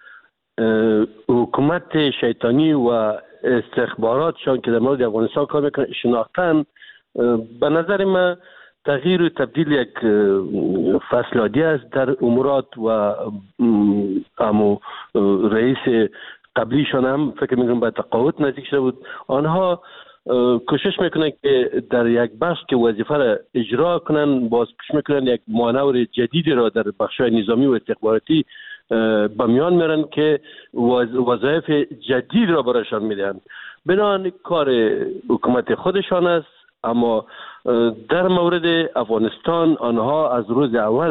حکومت شیطانی و استخباراتشان که در مورد افغانستان کار میکنن شناختن. به نظر من تغییر و تبدیل یک فصل عادی است در امورات و امو رئیس قبلیشان هم فکر میکنم به تقاعد نزدیک شده بود. آنها کوشش میکنن که در یک بخش که وظیفه را اجرا کنن باز کوشش میکنن یک مانور جدیدی را در بخش‌های نظامی و استخباراتی به میان میرن که وظایف جدید را برایشان میدن. بنابراین کار حکومت خودشان است، اما در مورد افغانستان آنها از روز اول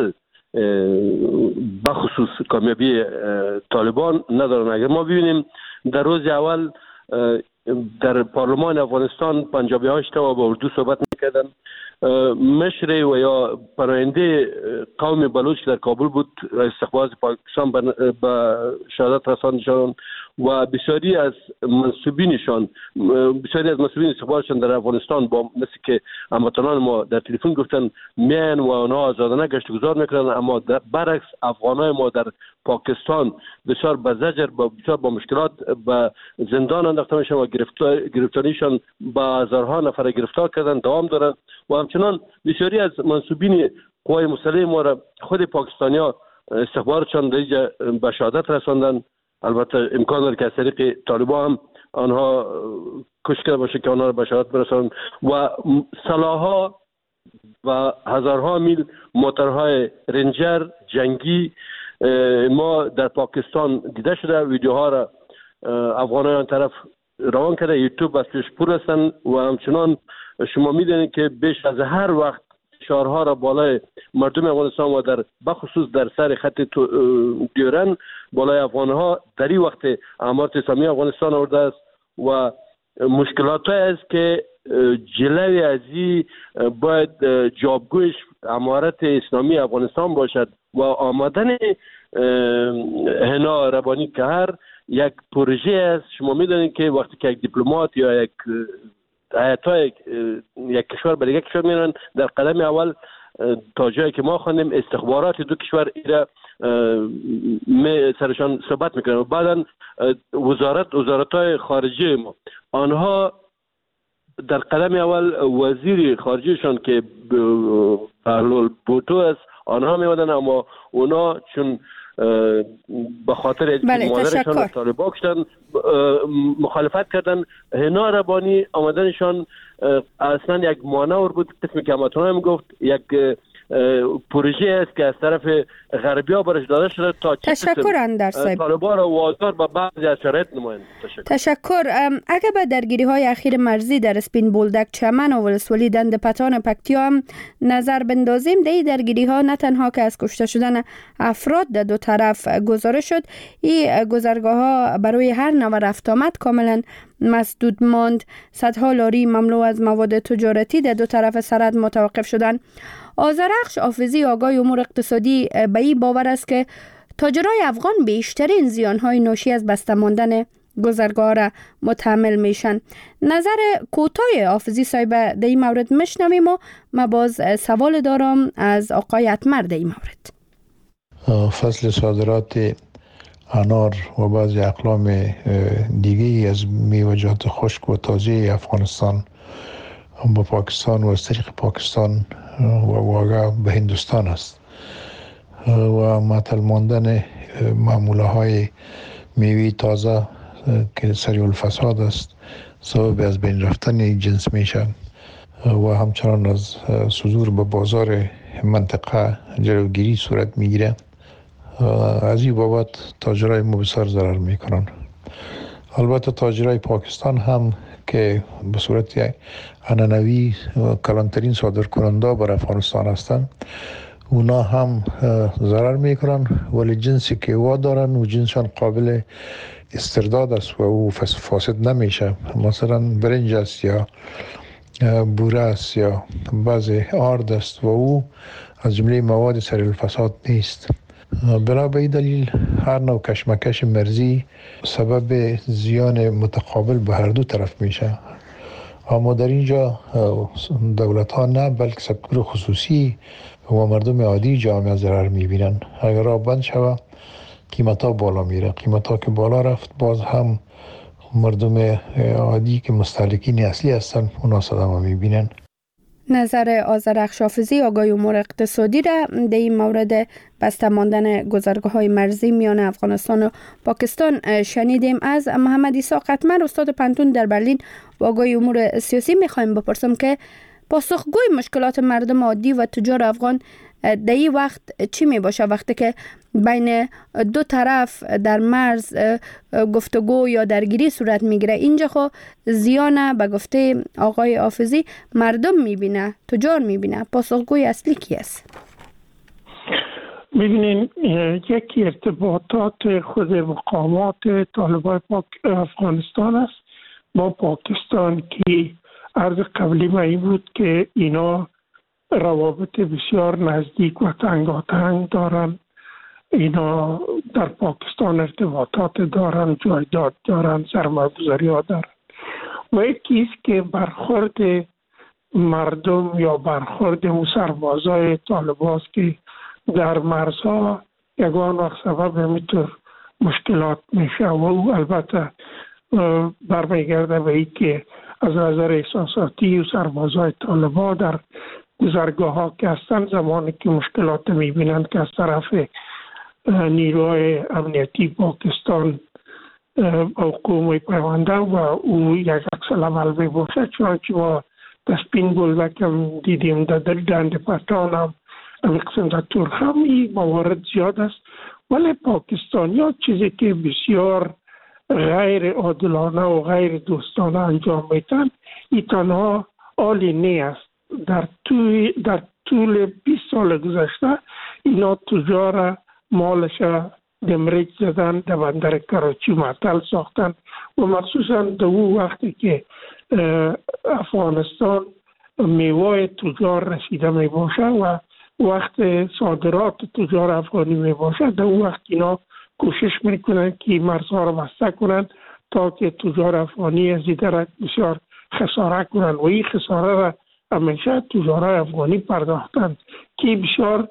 بخصوص کامیابی طالبان ندارن. اگر ما ببینیم در روز اول در پارلمان افغانستان پنجابی ها اشتوا با اردو صحبت میکردن. مشر و یا پراینده قوم بلوچ در کابل بود، استخبارات پاکستان به شهادت رساندشان و بسیاری از منصوبینشان بسیاری از منصوبین استخباراتشان در افغانستان با مثل که هموطنان ما در تلفن گفتن میان و آنها آزادانه گشت گذار میکنن، اما برعکس افغانای ما در پاکستان بسیار به زجر بسیار با مشکلات به زندان انداخته میشن و گرفتاریشان به هزارها نفر گرفتار کردن دوام دارن و همچنان بسیاری از منصوبین قوای مسلح ما را خود پاکستانیا استخباراتشان در به شهادت رساندن. البته امکان داره که از طریق طالبان هم آنها کشته باشه که آنها را به شهادت برسانند و سلاح‌ها و هزارها میل موترهای رنجر جنگی ما در پاکستان دیده شده. ویدیوها را افغانان طرف روان کرده، یوتیوب از پیش پر هستند و همچنان شما میدونید که بیش از هر وقت فشارها را بالای مردم افغانستان و در بخصوص در سر خط دیورن بالای افغانها در این وقت امارت اسلامی افغانستان آورده است و مشکلات است که جلوی از این باید جوابگویش امارت اسلامی افغانستان باشد و آمدن هنا ربانی کهر یک پروژه است. شما میدونید که وقتی که یک دیپلمات یا یک هیئت‌های یک کشور به دیگر کشور میرن در قدم اول تا جایی که ما خواندیم استخبارات دو کشور ایرا سرشان صحبت میکنن و بعدا وزارت وزارت‌های خارجه ما آنها در قدم اول وزیر خارجهشان که بهلول بوتو است آنها میودن، اما اونا چون به خاطر بله، مادرشان طالبان کشتن مخالفت کردن. هنا ربانی آمدنشان اصلا یک مانور بود، قسمی که همتون هم گفت یک پروژه است که از طرف غربی ها برش داده شده تا تشکر اندر صاحب طالبان را وادار به بعضی از شرایط نمایند. تشکر. تشکر. اگر به درگیری های اخیر مرزی در اسپین بولدک چمن و ولسوالی دند پتان پکتیا هم نظر بندازیم، در درگیری ها نه تنها که از کشته شدن افراد در دو طرف گزارش شد، این گذرگاه ها برای هر نوع رفت آمد کاملا مسدود ماند. صدها لاری مملو از مواد تجارتی در دو طرف سرحد متوقف شدند. آذرخش حافظی آگاه امور اقتصادی به این باور است که تاجرای افغان بیشترین زیانهای ناشی از بسته ماندن گذرگاه را متحمل میشن. نظر کوتاه حافظی صاحب در این مورد میشنویم و من باز سوال دارم از آقای اتمر در این مورد. فصل صادرات انار و بعضی اقلام دیگه از میوه‌جات خشک و تازه افغانستان با پاکستان و از طریق پاکستان و واقع به هندوستان است و معطل ماندن معموله های میوه تازه که سریع الفساد است سبب از بین رفتن جنس میشن و همچنان از صدور به بازار منطقه جلوگیری صورت میگیره. از این بابت تاجرای ما بسیار ضرر میکنن. البته تاجرای پاکستان هم که به صورت عنعنوی کلانترین صادر کننده بر افغانستان هستند، اونا هم ضرر میکنن، ولی جنسی که وا دارن و جنسشان قابل استرداد است و او فاسد نمیشه. مثلا برنج است یا بوره است یا بعض آرد است و او از جمله مواد سریع الفساد نیست. بنا به این دلیل هر نوع کشمکش مرزی سبب زیان متقابل به هر دو طرف میشه. اما در اینجا دولت ها نه بلکه سکتور خصوصی و مردم عادی جامعه ضرر میبینن. اگر راه بند شود قیمت ها بالا میره، قیمت ها که بالا رفت باز هم مردم عادی که مستهلکین اصلی هستن اونا صدمه میبینن. نظر آذرخش حافظی آگاه امور اقتصادی را در این مورد بسته ماندن گذرگاه های مرزی میان افغانستان و پاکستان شنیدیم. از محمد عیسی قتمر استاد پنتون در برلین و آگاه امور سیاسی میخوایم بپرسم که پاسخگوی مشکلات مردم عادی و تجار افغان در این وقت چی می باشه وقتی که بین دو طرف در مرز گفتگو یا درگیری صورت میگیره؟ اینجا خو زیان به گفته آقای حافظی مردم میبینه، تجار میبینه. پاسخگوی اصلی کی است؟ ببینین یکی ارتباطات خود مقامات طالبان پاک افغانستان است با پاکستان که عرض قبلی ما این بود که اینا روابط بسیار نزدیک و تنگاتنگ دارن. اینا در پاکستان ارتباطات دارن، جایداد دارن، سرمایه‌گذاری ها دارن و یکی است که برخورد مردم یا برخورد اون سربازای طالبان است که در مرزها یگان وقت سبب همیتر مشکلات میشه و او البته برمیگرده به این که از نظر احساساتی و سربازای طالبان در گذرگاه ها که هستن زمانی که مشکلات میبینند که از طرف نیروهای امنیتی پاکستان حکومت پیونده و او یک عکس العمل میباشه، چنانچه ما در سپین گلبک هم دیدیم، در دند پتان هم این قسم در ترک هم این موارد زیاد است. ولی پاکستانی ها چیزی که بسیار غیر عادلانه و غیر دوستانه انجام میتن این تنها آلی نی است. در طول در طول بیست سال گذشته اینا تجار مالش دمریج زدن، در بندر کراچی معطل ساختن و مخصوصا در او وقتی که افغانستان میوه تجار رسیده می باشه و وقت صادرات تجار افغانی می باشه، در اون وقت اینا کوشش میکنن که مرزها را بسته کنن تا که تجار افغانی از این طرف بسیار خساره کنن و این خساره را همیشه تجارای افغانی پرداختن که بسیار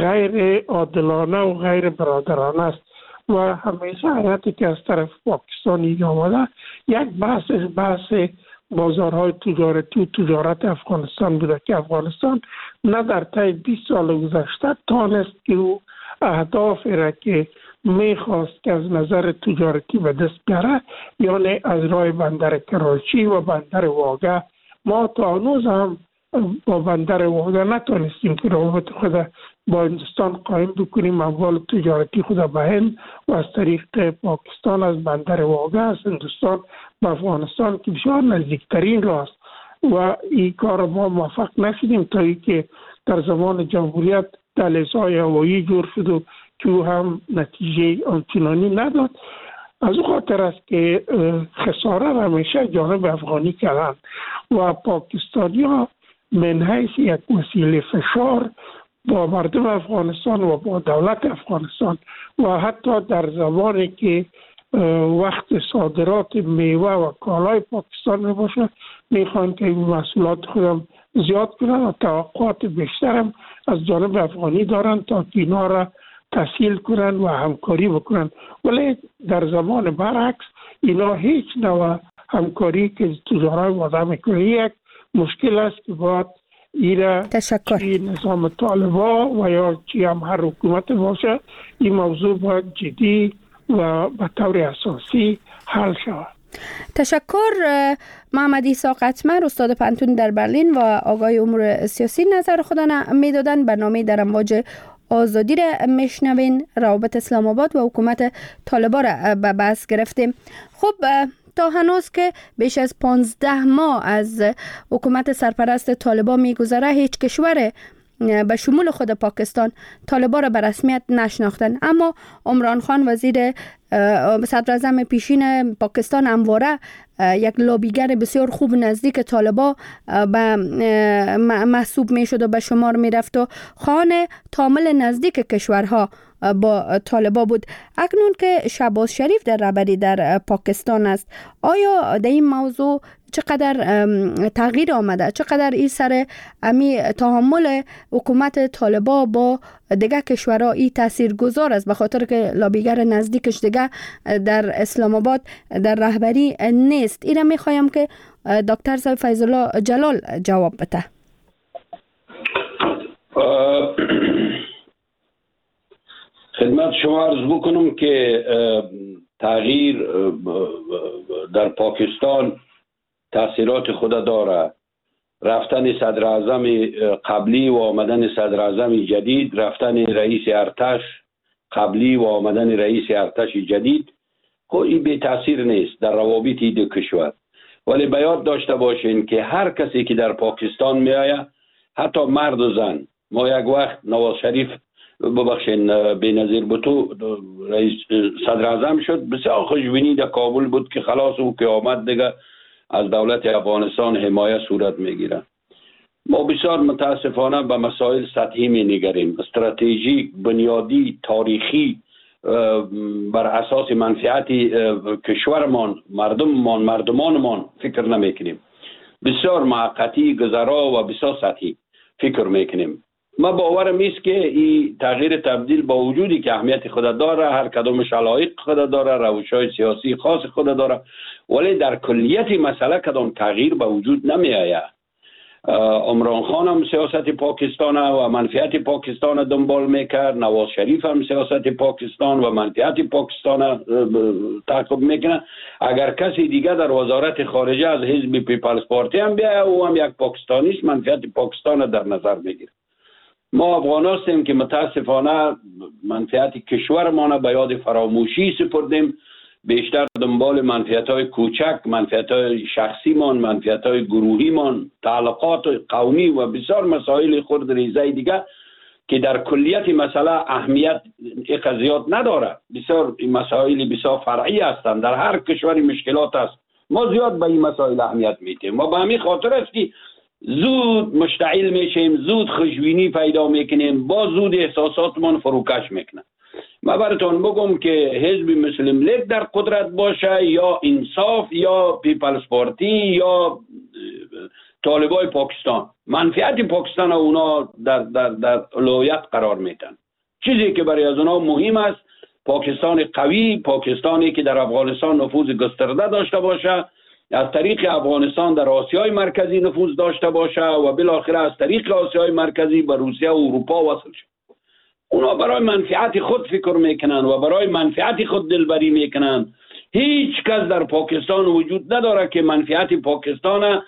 غیر عادلانه و غیر برادرانه است و همیشه حالتی که از طرف پاکستانی آمده یک بحث بحث بازارهای تجارتی و تجارت افغانستان بوده که افغانستان نه در طی بیست سال گذشته تانست که او اهدافی را که میخواست که از نظر تجارتی به دست بیاره، یعنی از راه بندر کراچی و بندر واگه، ما تا هنوز هم با بندر واگه نتونستیم که روابط خود با هندوستان قایم بکنیم، اموال تجارتی خود به هند و از طریق پاکستان از بندر واگه از هندوستان به افغانستان که بسیار نزدیکترین راست و این کار ما موفق نشدیم تا ای که در زمان جمهوریت دهلیزهای هوایی جور شد و که هم نتیجه آنچنانی نداد. از او خاطر است که خساره را همیشه جانب افغانی کردن و پاکستانی ها من حیث یک وسیله فشار با مردم افغانستان و با دولت افغانستان و حتی در زمانی که وقت صادرات میوه و کالای پاکستان می باشه میخوان که این محصولات خودم زیاد کنن و توقعات بیشترم از جانب افغانی دارن تا که اینا را تسهیل کنن و همکاری بکنن. ولی در زمان برعکس اینا هیچ نوع همکاری که تجارت وضع میکنه یک مشکل است که باید ایره چی نظام طالبا و یا چی هم هر حکومت باشه این موضوع باید جدی و به طور اساسی حل شود. تشکر محمد عیسی قطمر، استاد پانتون در برلین و آقای امور سیاسی نظر خودن میدادن. برنامه در امواج آزادی را میشنوین. روابط اسلام آباد و حکومت طالبان را به بحث گرفتیم. خب تا هنوز که بیش از پانزده ماه از حکومت سرپرست طالبان میگذره هیچ کشور به شمول خود پاکستان طالبان را به رسمیت نشناختن، اما عمران خان وزیر صدر اعظم پیشین پاکستان همواره یک لابیگر بسیار خوب نزدیک طالبان به محسوب می شد و به شمار می رفت و خان تامل نزدیک کشورها با طالبان بود. اکنون که شهباز شریف در رهبری در پاکستان است، آیا در این موضوع چقدر تغییر آمده؟ چقدر این سر امی تعامل حکومت طالبان با دیگه کشورها این تأثیر گذار است، به خاطر که لابیگر نزدیکش دیگه در اسلام آباد در رهبری نیست؟ این را میخوایم که دکتر صاحب فیض الله جلال جواب بده. خدمت شما عرض بکنم که تغییر در پاکستان تاثیرات خود داره. رفتن صدر اعظم قبلی و آمدن صدر اعظم جدید، رفتن رئیس ارتش قبلی و آمدن رئیس ارتش جدید، خب این بی تاثیر نیست در روابط دو کشور. ولی باید داشته باشین که هر کسی که در پاکستان می آید، حتی مرد و زن، ما یک وقت نواز شریف ببخشین بینظیر بوتو رئیس صدر اعظم شد، بسیار خوشبینی در کابل بود که خلاص او که آمد دیگه از دولت افغانستان حمایت صورت میگیره. ما بسیار متاسفانه به مسائل سطحی می نگریم، استراتژیک، بنیادی، تاریخی، بر اساس منفعت کشورمان، مردممان، مردمانمان فکر نمی کنیم. بسیار معقتی، گذرا و بسیار سطحی فکر میکنیم. ما باورم است که این تغییر تبدیل با وجودی که اهمیت خود داره، هر کدامش علایق خود داره، روش‌های سیاسی خاص خود داره، ولی در کلیت مسئله کدام تغییر به وجود نمی آید. عمران خان هم سیاست پاکستان و منفعت پاکستان دنبال میکرد، نواز شریف هم سیاست پاکستان و منفعت پاکستان تعقیب میکنه. اگر کسی دیگه در وزارت خارجه از حزب پیپلز پارتی هم بیاید، او هم یک پاکستانی است، منفعت پاکستان در نظر میگیره. ما افغان هستیم که متاسفانه منفعت کشورمان به یاد فراموشی سپردیم، بیشتر دنبال منفعت‌های کوچک، منفعت‌های شخصیمان، منفعت‌های گروهیمان، تعلقات قومی و بسیار مسائل خرد ریزه دیگه که در کلیت مسئله اهمیت اقضیات نداره. بسیار مسائل بسیار فرعی هستند، در هر کشوری مشکلات است. ما زیاد به این مسائل اهمیت میدیم. ما به همین خاطر است که زود مشتعل میشیم، زود خوشبینی پیدا میکنیم، با زود احساساتمان فروکش میکنه. ما براتون بگم که حزب مسلم لیگ در قدرت باشه یا انصاف یا پیپلز پارتی یا طالبای پاکستان، منفعت پاکستان اونا در در در اولویت قرار میتن. چیزی که برای از اونا مهم است پاکستان قوی، پاکستانی که در افغانستان نفوذ گسترده داشته باشه، از طریق افغانستان در آسیای مرکزی نفوذ داشته باشه و بالاخره از طریق آسیای مرکزی به روسیه و اروپا وصل شه. اونا برای منفعت خود فکر میکنن و برای منفعت خود دلبری میکنن. هیچ کس در پاکستان وجود نداره که منفعت پاکستان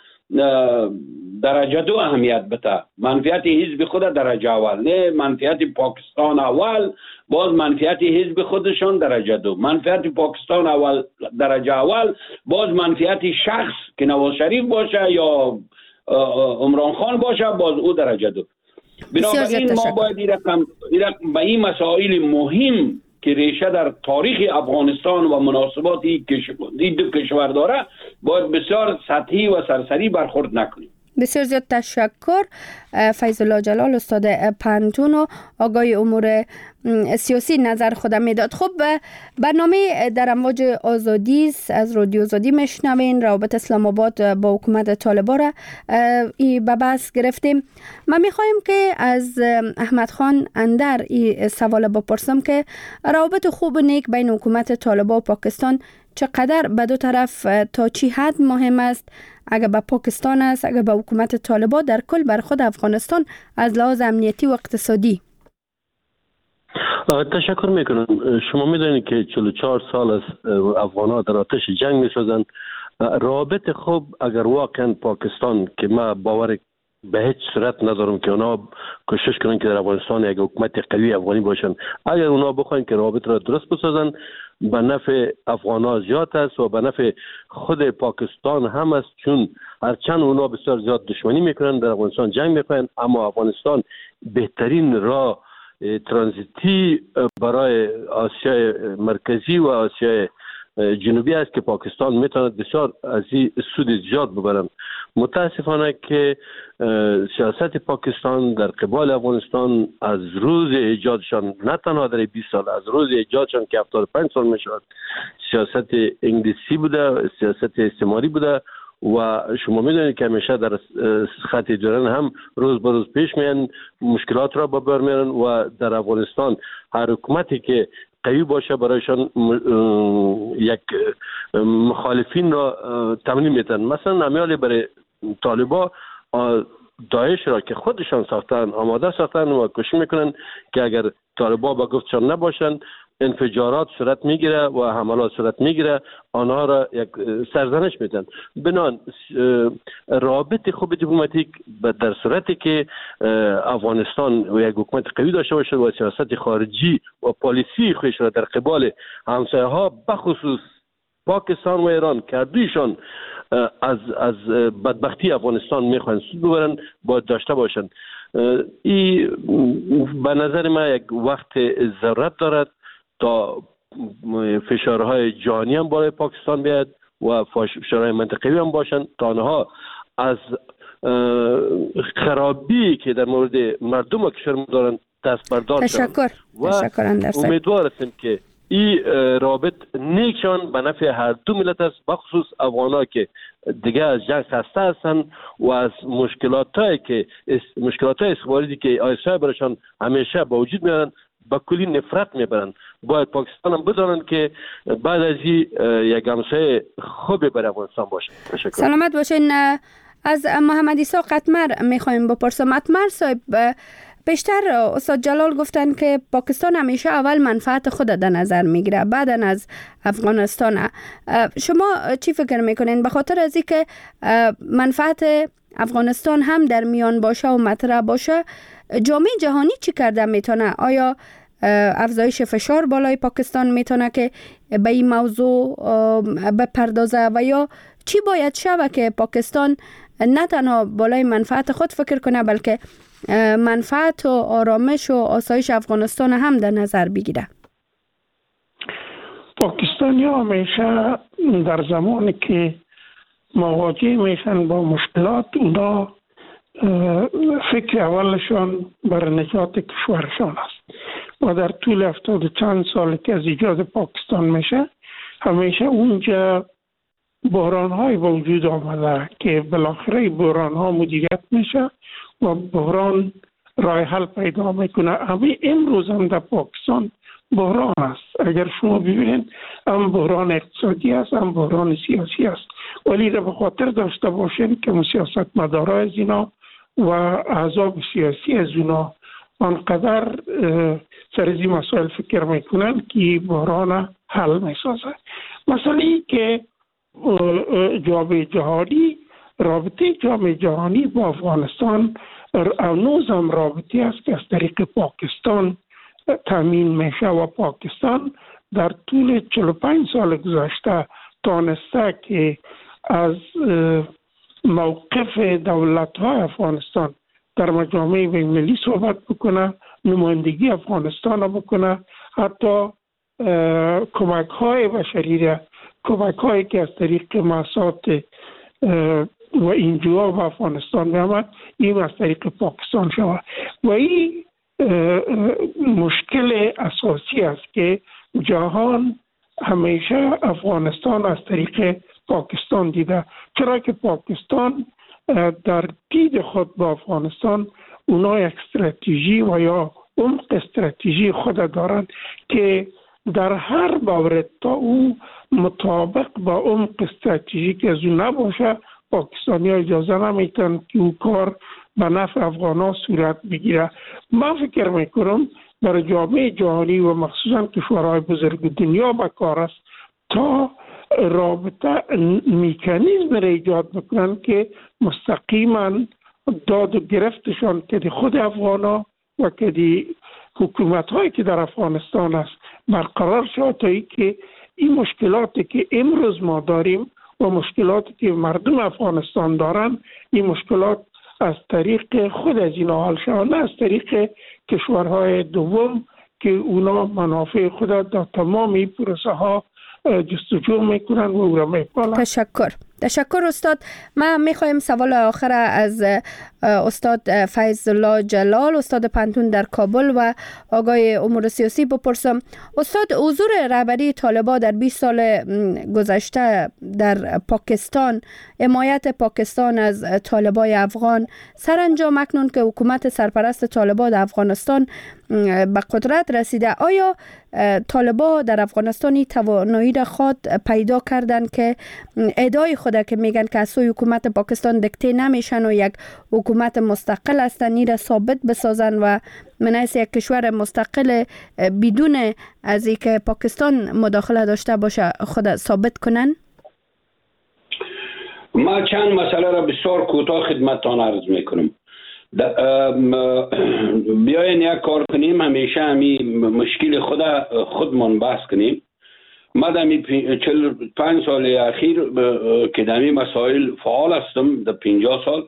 درجه دو اهمیت بده، منفعت حزب خود درجه اول، نه منفعت پاکستان اول باز منفعت حزب خودشان درجه دو، منفعت پاکستان اول درجه اول باز منفعت شخص که نواز شریف باشه یا عمران خان باشه باز او درجه دو. بنابراین ما باید این رقم به این مسائل مهم که ریشه در تاریخ افغانستان و مناسبات این دو کشور داره باید بسیار سطحی و سرسری برخورد نکنیم. بسیار زیاد تشکر فیض الله جلال، استاد پنتون و آقای امور سیاسی نظر خودم میداد. خب برنامه در امواج آزادی از رادیو آزادی میشنوین. روابط اسلام آباد با حکومت طالبان را به بحث گرفتیم. من میخوایم که از احمد خان اندر این سوال بپرسم که روابط خوب و نیک بین حکومت طالبان و پاکستان چقدر به دو طرف تا چی حد مهم است؟ اگر به پاکستان است، اگر به حکومت طالبان، در کل بر خود افغانستان از لحاظ امنیتی و اقتصادی؟ تشکر میکنم. شما میدونید که چهل و چهار سال است افغان‌ها در آتش جنگ میسازند. رابط خوب اگر واقعا پاکستان که ما باور به هیچ صورت ندارم که اونا کوشش کنن که در افغانستان یک حکومت قوی افغانی باشن، اگر اونا بخواین که رابط را درست بسازن به نفع افغان‌ها زیاد است و به نفع خود پاکستان هم است، چون هرچند اونا بسیار زیاد دشمنی میکنن در افغانستان جنگ میکنن، اما افغانستان بهترین راه ترانزیتی برای آسیای مرکزی و آسیای جنوبی است که پاکستان میتواند بسیار از این سود زیاد ببرند. متاسفانه که سیاست پاکستان در قبال افغانستان از روز ایجادشان، نه تنها در بیست سال، از روز ایجادشان که هفتاد و پنج سال میشود، سیاست انگلیسی بوده، سیاست استعماری بوده و شما میدونید که همیشه در خط دوران هم روز به روز پیش میان، مشکلات را به بر میارن و در افغانستان هر حکومتی که قوی باشه برایشان یک مخالفین را تمرین میتن. مثلا نمیالی برای طالبا داعش را که خودشان ساختن آماده ساختن و کوشش میکنن که اگر طالبا با گفتشان نباشن انفجارات صورت میگیره و حملات صورت میگیره، آنها را یک سرزنش میدن. بنان رابط خوب دیپلماتیک در صورتی که افغانستان و یک حکومت قوی داشته باشه و سیاست خارجی و پالیسی خودش را در قبال همسایه ها بخصوص پاکستان و ایران که دویشان از از بدبختی افغانستان میخوان سود ببرن باید داشته باشند. این به نظر من یک وقت ضرورت دارد تا فشارهای جهانی هم بالای پاکستان بیاد و فشارهای منطقه‌ای هم باشند تا آنها از خرابی که در مورد مردم کشور دارند دست بردار تشکر و تشکر امیدوار هستیم که این رابط نیکشان به نفع هر دو ملت است، بخصوص افغان‌ها که دیگه از جنگ خسته هستند و از مشکلاتایی که مشکلاتای استخباراتی که آیسای برشان همیشه با وجود میارن با کلی نفرت میبرند. باید پاکستان هم بدانند که بعد از این یک همسایه خوبی برای افغانستان باشه. تشکر. سلامت باشین. از محمد عیسی قطمر میخوایم بپرسم. قطمر صاحب، بیشتر استاد جلال گفتن که پاکستان همیشه اول منفعت خود در نظر میگیره بعداً از افغانستان. شما چی فکر میکنین؟ به خاطر از اینکه منفعت افغانستان هم در میان باشه و مطرح باشه، جامعه جهانی چی کرده میتونه؟ آیا افزایش فشار بالای پاکستان میتونه که به این موضوع بپردازه و یا چی باید شود که پاکستان نه تنها بالای منفعت خود فکر کنه بلکه منفعت و آرامش و آسایش افغانستان هم در نظر بگیره؟ پاکستانی همیشه در زمانی که مواجه میشن با مشکلات اونا فکر اولشان بر نجات کشورشان است و در طول هفتاد چند سال که از ایجاد پاکستان میشه همیشه اونجا بحران های با وجود آمده که بالاخره بحران ها مدیریت میشه و بحران راه حل پیدا میکنه. همین امروز هم در پاکستان بحران است. اگر شما ببینید هم بحران اقتصادی است هم بحران سیاسی است، ولی را به خاطر داشته باشین که سیاستمدارای از اینا و احزاب سیاسی از اونا آنقدر سر از این مسائل فکر میکنن که بحران حل میسازه. مسئله که جامعه جهانی، رابطه جامعه جهانی با افغانستان هنوز هم رابطه است که از طریق پاکستان تامین میشه و پاکستان در طول چهل و پنج سال گذشته تانسته که از موقف دولت‌های افغانستان در مجامع بین‌المللی صحبت بکنه، نمایندگی افغانستان را بکنه، حتی کمک‌های بشری، کمک‌هایی که از طریق مؤسسات و اینجا به افغانستان می‌آمد، این از طریق پاکستان شود و این مشکل اساسی است که جهان همیشه افغانستان از طریق پاکستان دیده، چرا که پاکستان در دید خود با افغانستان اونا یک استراتژی و یا عمق استراتژی خود دارند که در هر مورد تا او مطابق با عمق استراتژی که از اون نباشه پاکستانی ها اجازه نمیتن که او کار به نفع افغان ها صورت بگیره. من فکر میکنم برای جامعه جهانی و مخصوصا کشورهای بزرگ دنیا بکار است تا رابطه میکانیزم را ایجاد بکنن که مستقیما داد و گرفتشان که دی خود افغان ها و که دی حکومت هایی که در افغانستان است برقرار شد تا ای که این مشکلاتی که امروز ما داریم و مشکلاتی که مردم افغانستان دارن این مشکلات از طریق خود از اینا حل شود، نه از طریق کشورهای دوم که اونا منافع خود در تمامی پروسه ها جستجو میکنن و او را میپالن. تشکر. تشکر استاد. ما میخوایم سوال آخر از استاد فیض الله جلال، استاد پنتون در کابل و آقای امور سیاسی بپرسم. استاد، حضور رهبری طالبان در بیست سال گذشته در پاکستان، حمایت پاکستان از طالبان افغان، سرانجام اکنون که حکومت سرپرست طالبان در افغانستان به قدرت رسیده، آیا طالبان در افغانستانی توانایی را خود پیدا کردند که ادعای خود که میگن که از سوی حکومت پاکستان دکته نمیشن و یک حکومت مستقل هستن این را ثابت بسازن و من از یک کشور مستقل بدون از اینکه پاکستان مداخله داشته باشه خود ثابت کنن؟ ما چند مسئله را بسیار کوتاه خدمتتان عرض میکنم. بیاین یک کار کنیم، همیشه همین مشکل خود خودمون بحث کنیم. ما در چهل پنج سال اخیر که در این مسائل فعال هستم، در پنجاه سال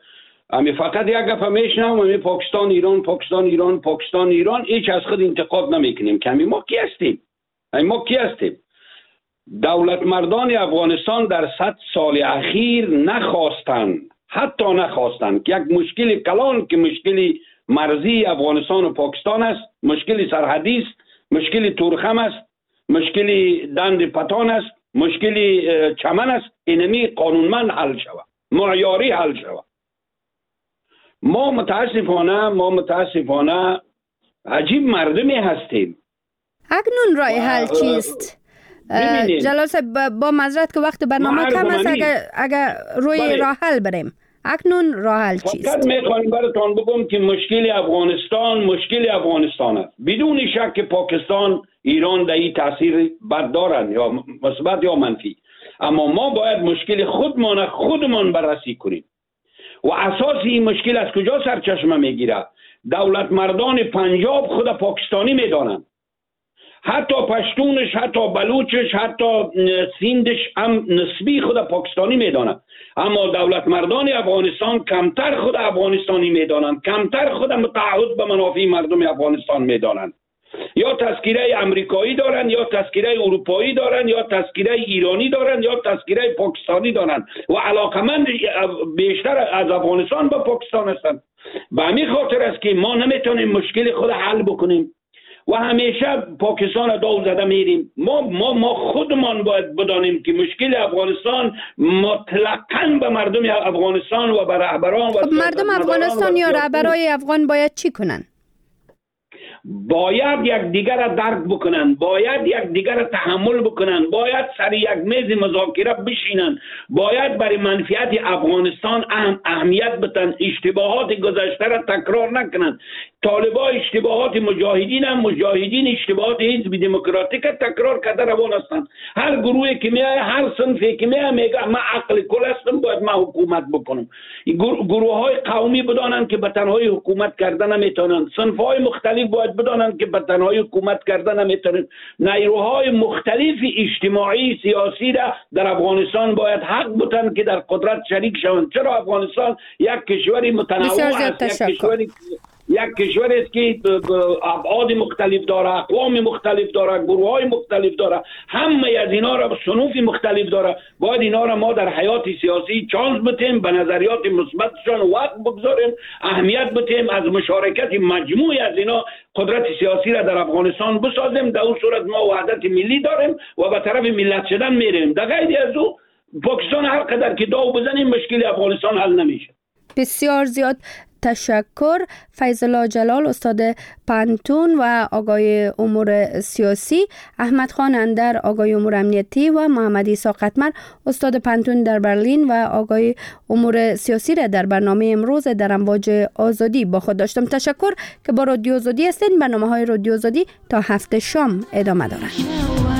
امی فقط یک گپ میشنم امی پاکستان ایران پاکستان ایران پاکستان ایران هیچ از خود انتقاد نمیکنیم که ما کی هستیم؟ ما کی هستیم؟ دولت مردان افغانستان در صد سال اخیر نخواستند، حتی نخواستند که یک مشکل کلان که مشکل مرزی افغانستان و پاکستان است، مشکل سرحدی است، مشکل تورخم است، مشکل دند پتان است، مشکل چمن است، اینمی قانونمند حل شود، معیاری حل شود. ما متاسفانه ما متاسفانه عجیب مردمی هستیم. اکنون راه حل چیست؟ جلال صاحب با معذرت که وقت برنامه کم است، اگر اگر روی بله. راه حل بریم اکنون راه حل چیست؟ فقط میخوایم براتون بگم که مشکل افغانستان مشکل افغانستان است. بدون شک پاکستان ایران در این تاثیر بد دارند، یا مثبت یا منفی، اما ما باید مشکل خودمان خودمان بررسی کنیم. و اساس این مشکل از کجا سرچشمه میگیره؟ دولت مردان پنجاب خود پاکستانی میدانند، حتی پشتونش، حتی بلوچش، حتی سیندش هم نسبی خود پاکستانی میدانند، اما دولت مردان افغانستان کمتر خود افغانستانی میدانند، کمتر خود متعهد به منافع مردم افغانستان میدانند. یا تذکیره امریکایی دارند، یا تذکیره اروپایی دارند، یا تذکیره ایرانی دارند، یا تذکیره پاکستانی دارند و علاقمند بیشتر از افغانستان به پاکستان هستند. به همین خاطر است که ما نمیتونیم مشکل خود حل بکنیم و همیشه پاکستان دو زده میریم. ما ما ما خودمان باید بدانیم که مشکل افغانستان مطلقاً به مردم افغانستان و به رهبران و خب مردم افغانستان یا رهبرای افغان باید چی کنن؟ باید یک دیگر را درک بکنن، باید یک دیگر را تحمل بکنن، باید سر یک میز مذاکره بشینن، باید برای منفعت افغانستان اهم اهمیت بدن، اشتباهات گذشته را تکرار نکنن. طالبا اشتباهات مجاهدین هم مجاهدین اشتباهات حزب دموکراتیک تکرار کرده روان هستند. هر گروهی که میای، هر صنفی که میای میگه من عقل کل هستم، باید من حکومت بکنم. گروه های قومی بدانند که به تنهایی حکومت کردن نمیتونن، صنف های مختلف باید بدانند که به تنهایی حکومت کردن نمیتونن. نیروهای مختلف اجتماعی سیاسی را در افغانستان باید حق بدن که در قدرت شریک شوند. چرا افغانستان یک کشوری متنوع است، یک کشوری یک کشور است که ابعاد مختلف داره، اقوام مختلف داره، گروه های مختلف داره، همه از اینا را صنوف مختلف داره. باید اینا را ما در حیات سیاسی چانس بدیم، به نظریات مثبتشان وقت بگذاریم، اهمیت بدیم، از مشارکت مجموعی از اینا قدرت سیاسی را در افغانستان بسازیم. در اون صورت ما وحدت ملی داریم و به طرف ملت شدن میریم. در غیر از او پاکستان هر قدر که داو بزنیم مشکل افغانستان حل نمیشه. بسیار زیاد تشکر. فیض الله جلال استاد پانتون و آقای امور سیاسی، احمد خان اندر آقای امور امنیتی و محمد عیسی قطمر استاد پانتون در برلین و آقای امور سیاسی را در برنامه امروز در امواج آزادی با خود داشتم. تشکر که با رادیو آزادی هستین. برنامه های رادیو آزادی تا هفته شام ادامه دارد.